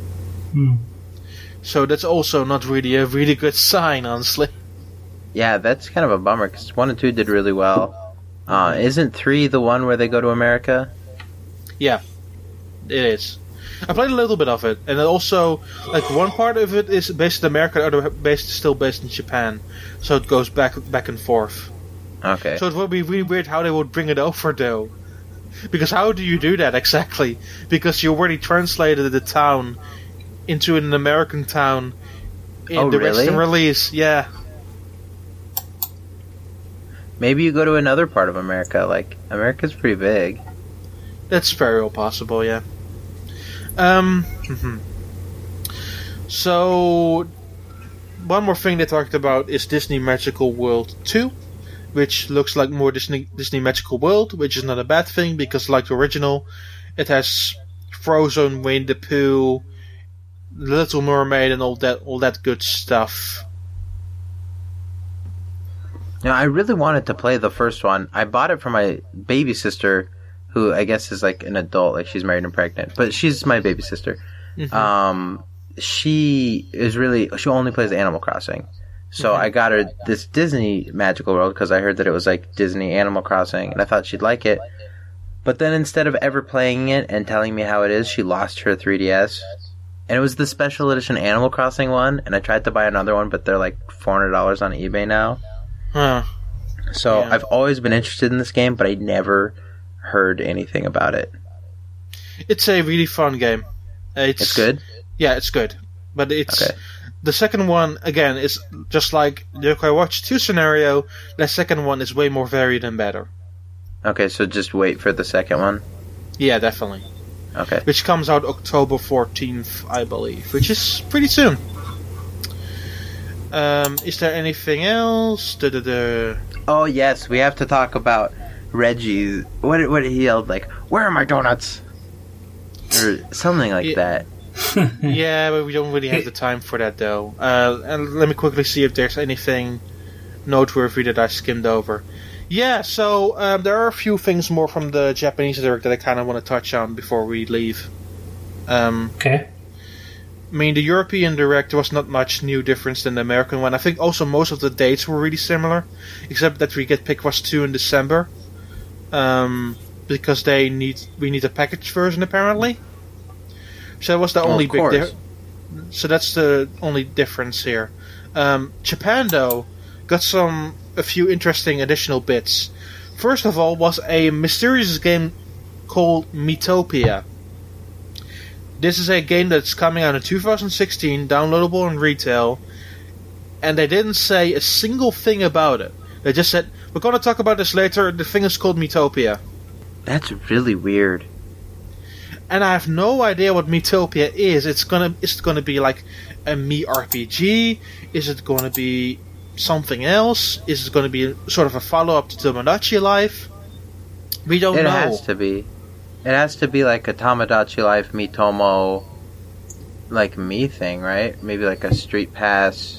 So that's also not really a really good sign, honestly. Yeah, that's kind of a bummer, because 1 and 2 did really well. Isn't 3 the one where they go to America? Yeah, it is. I played a little bit of it, and it also, one part of it is based in America, the other is still based in Japan. So it goes back and forth. Okay. So it would be really weird how they would bring it over, though. Because how do you do that exactly? Because you already translated the town into an American town in the Western release. Yeah. Maybe you go to another part of America. America's pretty big. That's very well possible, yeah. So, one more thing they talked about is Disney Magical World 2, which looks like more Disney Magical World, which is not a bad thing, because like the original, it has Frozen, Winnie the Pooh, Little Mermaid, and all that good stuff. I really wanted to play the first one. I bought it for my baby sister, who I guess is like an adult, like she's married and pregnant, but she's my baby sister. Mm-hmm. She only plays Animal Crossing. So I got her this Disney Magical World because I heard that it was like Disney Animal Crossing, and I thought she'd like it. But then instead of ever playing it and telling me how it is, she lost her 3DS. And it was the special edition Animal Crossing one, and I tried to buy another one, but they're like $400 on eBay now. Huh. So I've always been interested in this game, but I never heard anything about it. It's a really fun game. It's good? Yeah, it's good. But it's... Okay. The second one, again, is just like the Yokai Watch 2 scenario. The second one is way more varied and better. Okay, so just wait for the second one? Yeah, definitely. Okay. Which comes out October 14th, I believe, which is pretty soon. Is there anything else? Oh, yes, we have to talk about Reggie. What he yelled, like, "Where are my donuts?" Or something like that. Yeah, but we don't really have the time for that, though. And let me quickly see if there's anything noteworthy that I skimmed over. Yeah, so there are a few things more from the Japanese direct that I kind of want to touch on before we leave. Okay. I mean, the European direct, there was not much new difference than the American one. I think also most of the dates were really similar, except that we get Picross 2 in December. Because we need a package version, apparently. So that was the only big so that's the only difference here. Japan, though, got a few interesting additional bits. First of all, was a mysterious game called Miitopia. This is a game that's coming out in 2016, downloadable in retail, and they didn't say a single thing about it. They just said, "We're going to talk about this later. The thing is called Miitopia." That's really weird. And I have no idea what Miitopia is. Is it gonna be like a Mii RPG? Is it gonna be something else? Is it gonna be sort of a follow-up to Tomodachi Life? We don't know. It has to be. It has to be like a Tomodachi Life Miitomo, like me thing, right? Maybe like a Street Pass.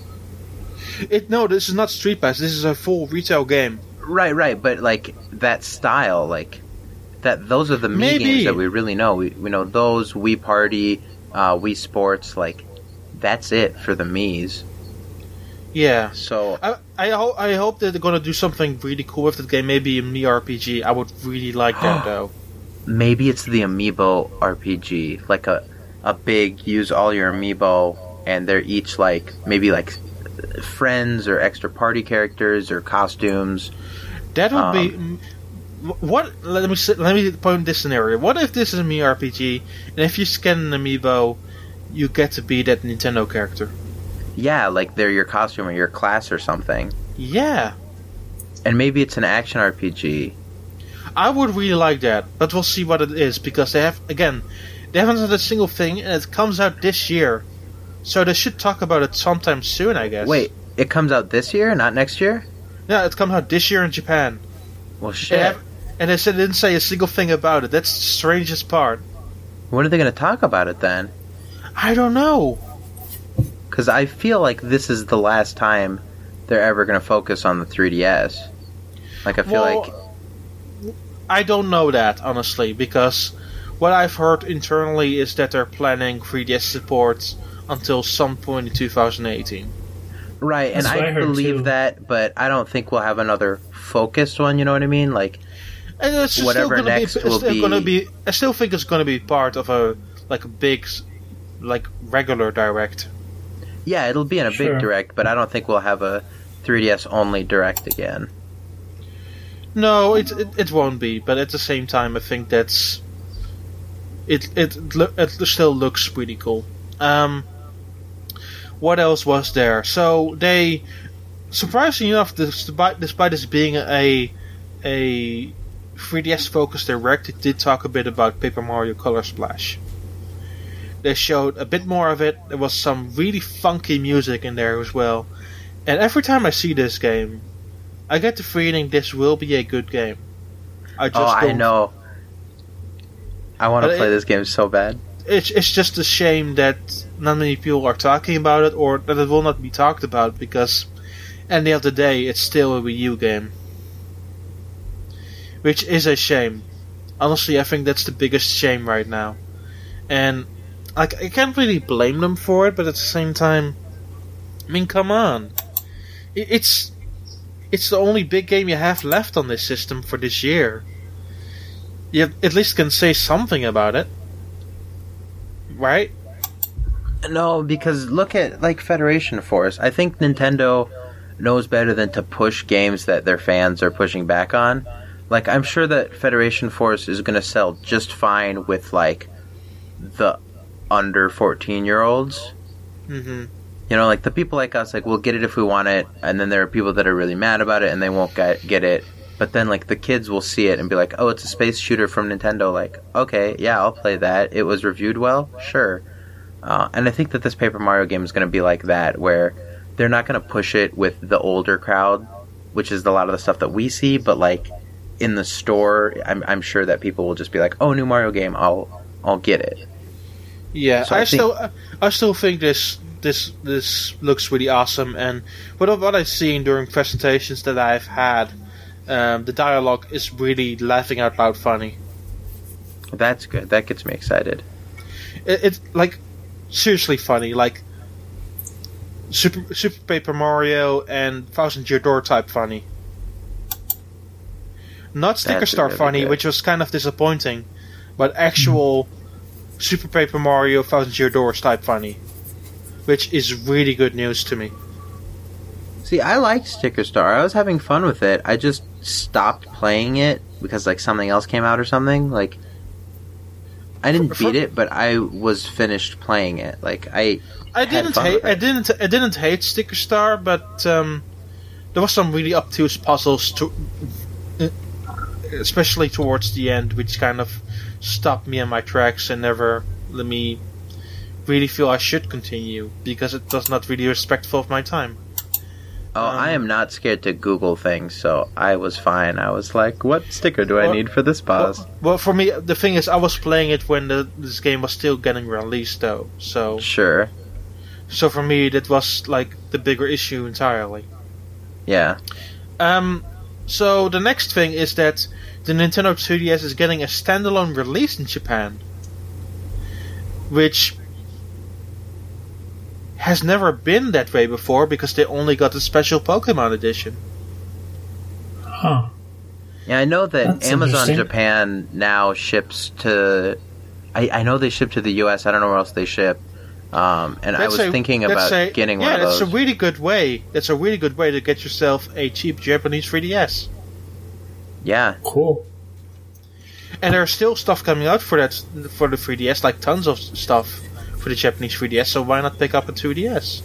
No, this is not Street Pass. This is a full retail game. Right, but like that style, like that. Those are the Mii games that we really know. We know those, Wii Party, Wii Sports. Like that's it for the Miis. Yeah. So I hope that they're gonna do something really cool with the game. Maybe a Mii RPG. I would really like that though. Maybe it's the Amiibo RPG, like a big use all your Amiibo, and they're each like maybe like friends or extra party characters or costumes. That would be. What? Let me point this scenario. What if this is a Mii RPG, and if you scan an Amiibo, you get to be that Nintendo character? Yeah, like they're your costume or your class or something. Yeah. And maybe it's an action RPG. I would really like that, but we'll see what it is, because they haven't said a single thing, and it comes out this year. So they should talk about it sometime soon, I guess. Wait, it comes out this year, not next year? Yeah, it comes out this year in Japan. Well, shit. And they didn't say a single thing about it. That's the strangest part. When are they going to talk about it then? I don't know. Because I feel like this is the last time they're ever going to focus on the 3DS. Like, I feel like... I don't know that, honestly, because what I've heard internally is that they're planning 3DS support until some point in 2018. Right, and I believe that, but I don't think we'll have another focused one, you know what I mean? Like, and it's whatever next will be... I still think it's going to be part of a big, regular direct. Yeah, it'll be in a big direct, but I don't think we'll have a 3DS only direct again. No, it won't be, but at the same time, I think that's it still looks pretty cool. What else was there? So they, surprisingly enough, despite this being a 3DS focused direct, it did talk a bit about Paper Mario Color Splash. They showed a bit more of it. There was some really funky music in there as well. And every time I see this game, I get the feeling this will be a good game. I know. I want to But play this game so bad. It's just a shame that not many people are talking about it, or that it will not be talked about, because at the end of the day, it's still a Wii U game. Which is a shame. Honestly, I think that's the biggest shame right now. And I can't really blame them for it, but at the same time, I mean, come on. It's the only big game you have left on this system for this year. You at least can say something about it. Right? No, because look at like Federation Force. I think Nintendo knows better than to push games that their fans are pushing back on. Like, I'm sure that Federation Force is going to sell just fine with like the under 14-year-olds. Mm-hmm. You know, like the people like us, like we'll get it if we want it, and then there are people that are really mad about it and they won't get it. But then like the kids will see it and be like, "Oh, it's a space shooter from Nintendo." Like, okay, yeah, I'll play that. It was reviewed well, sure. And I think that this Paper Mario game is going to be like that, where they're not going to push it with the older crowd, which is a lot of the stuff that we see. But like in the store, I'm sure that people will just be like, "Oh, new Mario game, I'll get it." Yeah, So I still think this looks really awesome, and what I've seen during presentations that I've had, the dialogue is really laughing out loud funny. That's good. That gets me excited. It's like seriously funny, like Super Paper Mario and Thousand Year Door type funny. Not Sticker That's Star really funny, good. which was kind of disappointing, but actual Super Paper Mario Thousand Year Doors type funny, which is really good news to me. See, I liked Sticker Star. I was having fun with it. I just stopped playing it because like something else came out or something. Like, I didn't beat it, but I was finished playing it. Like I didn't hate Sticker Star, but there was some really obtuse puzzles especially towards the end, which kind of stopped me in my tracks and never let me really feel I should continue, because it was not really respectful of my time. Oh, I am not scared to Google things, so I was fine. I was like, what sticker do I need for this boss? Well, for me, the thing is, I was playing it when this game was still getting released, though. So for me, that was like the bigger issue entirely. Yeah. So the next thing is that the Nintendo 3DS is getting a standalone release in Japan, which has never been that way before, because they only got the special Pokemon edition. Huh. Yeah, I know that That's Amazon interesting. Japan now ships to... I know they ship to the US. I don't know where else they ship. And I was thinking about getting one of those. That's a really good way. That's a really good way to get yourself a cheap Japanese 3DS. Yeah. Cool. And there's still stuff coming out for the 3DS, like tons of stuff for the Japanese 3DS. So why not pick up a 2DS?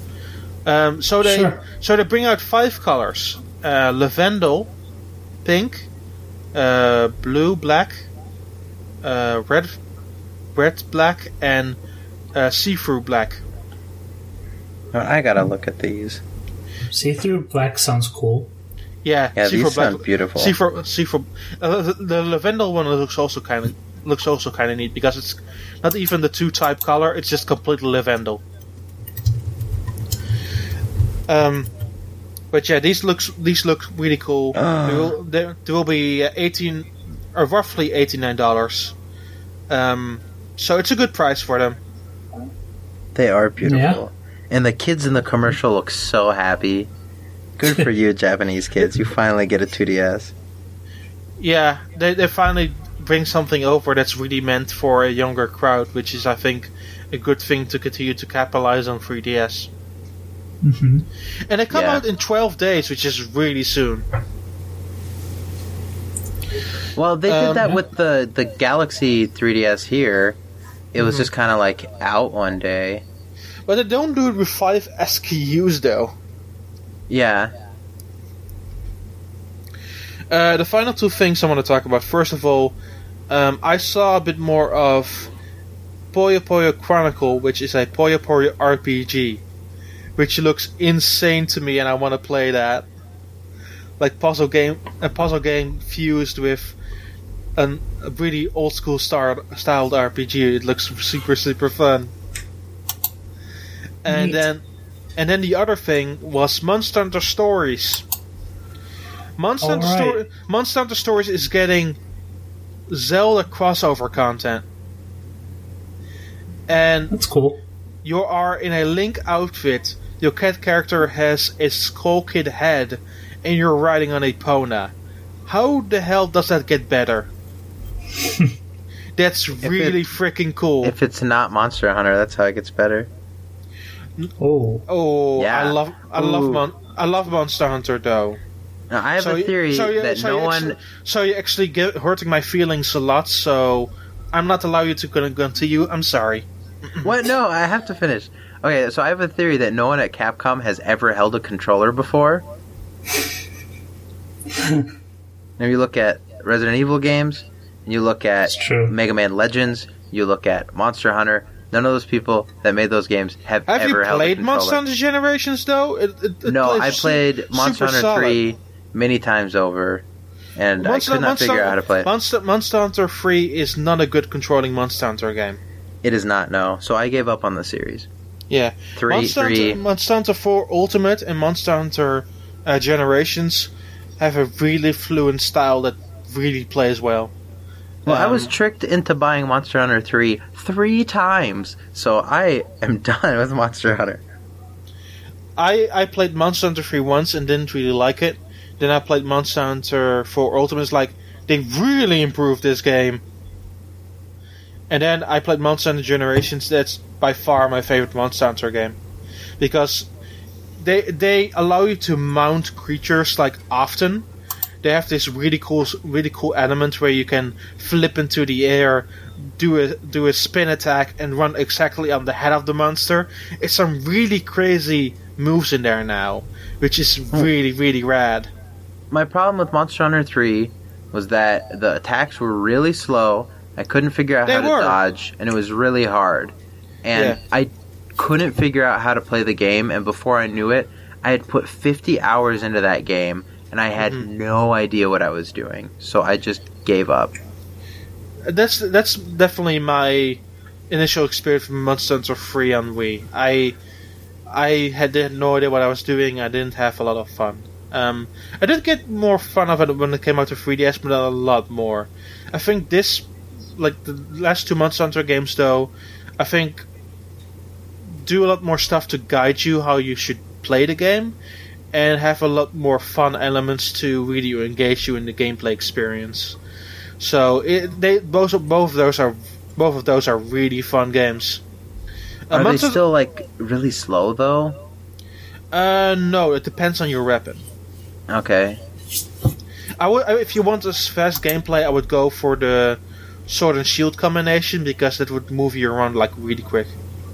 So they bring out 5 colors: lavendel, pink, blue, black, red, black, and see-through black. I gotta look at these. See-through black sounds cool. Yeah, Yeah, see-through these black. sound beautiful. See-through. The lavendel one looks also kind of neat, because it's not even the 2-type color; it's just completely lavendel. But yeah, these look really cool. There will be 18 or roughly $89. So it's a good price for them. They are beautiful. Yeah. And the kids in the commercial look so happy. Good for you, Japanese kids. You finally get a 2DS. Yeah, they finally bring something over that's really meant for a younger crowd, which is, I think, a good thing to continue to capitalize on 3DS. Mm-hmm. And they come Yeah. out in 12 days, which is really soon. Well, they did that with the Galaxy 3DS here. It was just kind of like out one day. But they don't do it with 5 SKUs, though. Yeah. The final 2 things I want to talk about. First of all, I saw a bit more of Puyo Puyo Chronicle, which is a Puyo Puyo RPG, which looks insane to me, and I want to play that. Like a puzzle game fused with a really old school styled RPG. It looks super super fun. And Neat. then the other thing was Monster Hunter Stories. Monster Hunter Stories is getting Zelda crossover content, and That's cool. you are in a Link outfit. Your cat character has a Skull Kid head, and you're riding on a Epona. How the hell does that get better? That's really freaking cool. If it's not Monster Hunter, that's how it gets better. Oh, Yeah, Yeah. I love Monster Hunter though. Now, I have a theory that no one. So you're actually hurting my feelings a lot. So I'm not allowing you to continue. I'm sorry. What? No, I have to finish. Okay, so I have a theory that no one at Capcom has ever held a controller before. Now you look at Resident Evil games, and you look at It's true. Mega Man Legends, you look at Monster Hunter. None of those people that made those games have Have you ever held a played controller. Monster Hunter Generations though? No, I plays played Monster super Hunter solid. 3 many times over, and I could not figure out how to play it. Monster Hunter 3 is not a good controlling Monster Hunter game. It is not, no. So I gave up on the series. Yeah. 3. Monster Hunter 4 Ultimate and Monster Hunter Generations have a really fluent style that really plays well. Well, I was tricked into buying Monster Hunter 3 times, so I am done with Monster Hunter. I played Monster Hunter 3 once and didn't really like it. Then I played Monster Hunter 4 Ultimate. It's like, they really improved this game. And then I played Monster Hunter Generations. That's by far my favorite Monster Hunter game. Because they allow you to mount creatures like often. They have this really cool element where you can flip into the air, do a spin attack, and run exactly on the head of the monster. It's some really crazy moves in there now, which is really really rad. My problem with Monster Hunter 3 was that the attacks were really slow. I couldn't figure out They how to were. dodge, and it was really hard. And Yeah. I couldn't figure out how to play the game, and before I knew it, I had put 50 hours into that game, and I had no idea what I was doing. So I just gave up. That's definitely my initial experience from Monster Hunter 3 on Wii. I had no idea what I was doing. I didn't have a lot of fun. I did get more fun of it when it came out to 3DS, but not a lot more. I think this, like the last two Monster Hunter games, though, I think do a lot more stuff to guide you how you should play the game, and have a lot more fun elements to really engage you in the gameplay experience. So both of those are really fun games. Are they still, like, really slow, though? No, it depends on your weapon. Okay. If you want a fast gameplay, I would go for the sword and shield combination, because that would move you around like really quick.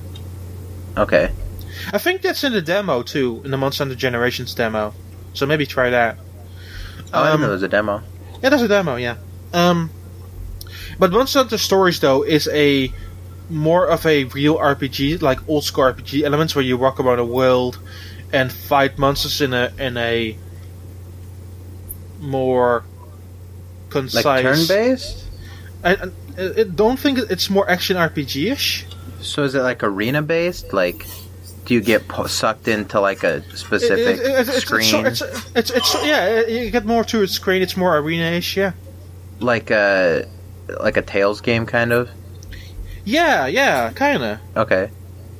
Okay. I think that's in the demo too, in the Monster Hunter Generations demo. So maybe try that. Oh, I didn't know there was a demo. Yeah, there's a demo. Yeah. But Monster Hunter Stories though is a more of a real RPG, like old school RPG elements, where you walk around a world and fight monsters in a more concise. Like turn-based? I don't think it's more action RPG-ish. So is it like arena-based? Like, do you get sucked into like a specific screen? Yeah, you get more to its screen. It's more arena-ish, yeah. Like a Tales game, kind of? Yeah, kinda. Okay.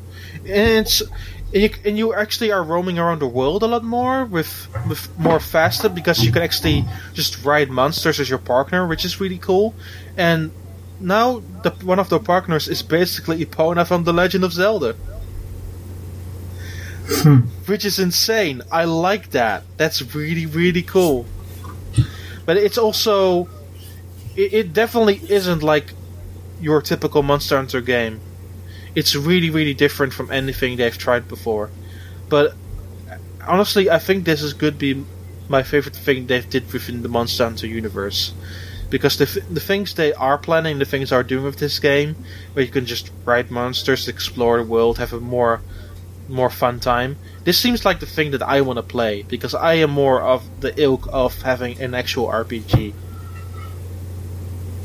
And you actually are roaming around the world a lot more with more faster, because you can actually just ride monsters as your partner, which is really cool. And now one of the partners is basically Epona from The Legend of Zelda. Which is insane. I like that. That's really, really cool. But it's also... It definitely isn't like your typical Monster Hunter game. It's really, really different from anything they've tried before. But honestly, I think this could be my favorite thing they've did within the Monster Hunter universe. Because the things they are planning, the things they are doing with this game, where you can just ride monsters, explore the world, have a more fun time. This seems like the thing that I want to play, because I am more of the ilk of having an actual RPG.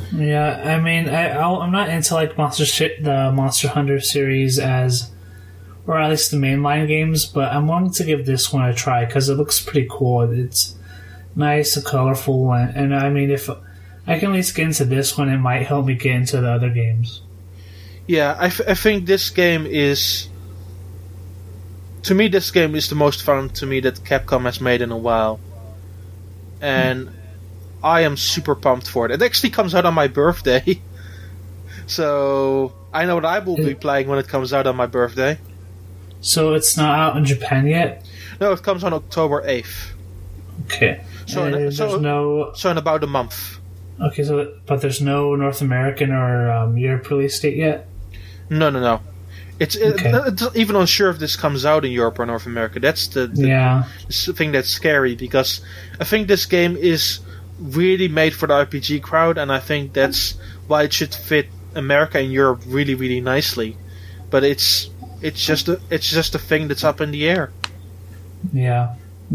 Yeah, I mean, I'm not into like the Monster Hunter series or at least the mainline games, but I'm willing to give this one a try because it looks pretty cool. It's nice and colorful, and I mean, if I can at least get into this one, it might help me get into the other games. Yeah, I think this game is... To me, this game is the most fun to me that Capcom has made in a while. And I am super pumped for it. It actually comes out on my birthday. So I know what I will be playing when it comes out on my birthday. So it's not out in Japan yet? No, it comes on October 8th. Okay. So in about a month. Okay, but there's no North American or Europe release date yet? No. It's even unsure if this comes out in Europe or North America. That's the thing that's scary, because I think this game is really made for the RPG crowd, and I think that's why it should fit America and Europe really, really nicely. But it's just a thing that's up in the air. Yeah,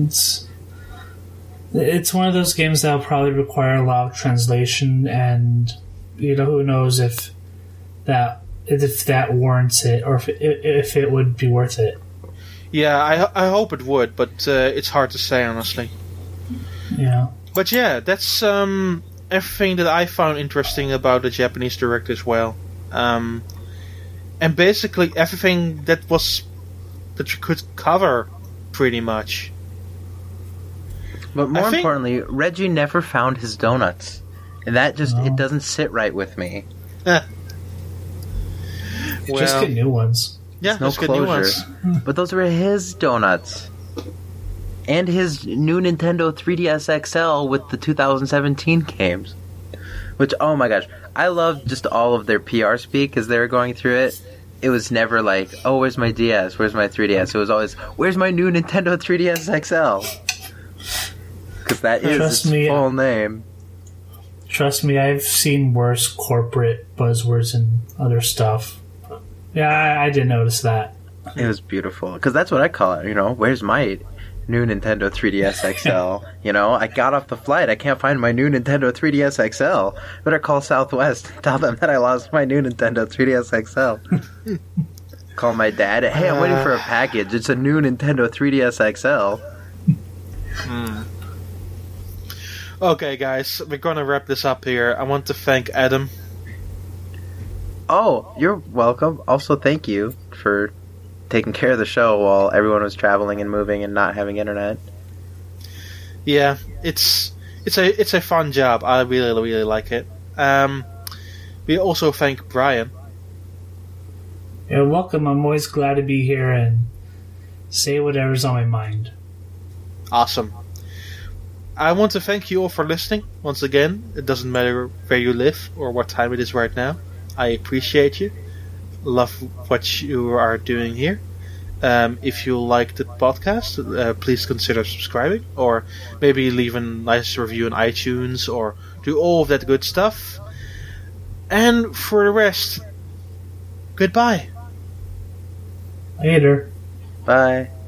it's one of those games that will probably require a lot of translation, and who knows if that warrants it, or if it would be worth it. Yeah, I hope it would, but it's hard to say, honestly. Yeah. But yeah, that's everything that I found interesting about the Japanese Direct as well. And basically everything that you could cover, pretty much. But more importantly, Reggie never found his donuts. And that it doesn't sit right with me. Just get new ones. Yeah, no get new ones. But those were his donuts. And his new Nintendo 3DS XL with the 2017 games. Which, oh my gosh, I loved just all of their PR speak as they were going through it. It was never like, oh, where's my DS? Where's my 3DS? It was always, where's my new Nintendo 3DS XL? Because that is its full name. Trust me, I've seen worse corporate buzzwords and other stuff. Yeah, I did notice that. It was beautiful. Because that's what I call it, where's my new Nintendo 3DS XL? I got off the flight, I can't find my new Nintendo 3DS XL. Better call Southwest and tell them that I lost my new Nintendo 3DS XL. Call my dad, hey, I'm waiting for a package. It's a new Nintendo 3DS XL. Okay, guys, we're going to wrap this up here. I want to thank Adam. Oh, you're welcome. Also, thank you for taking care of the show while everyone was traveling and moving and not having internet. Yeah, it's a fun job. I really, really like it. We also thank Brian. You're welcome. I'm always glad to be here and say whatever's on my mind. Awesome. I want to thank you all for listening. Once again, it doesn't matter where you live or what time it is right now. I appreciate you. Love what you are doing here. If you like the podcast, please consider subscribing, or maybe leave a nice review on iTunes, or do all of that good stuff. And for the rest, goodbye. Later. Bye.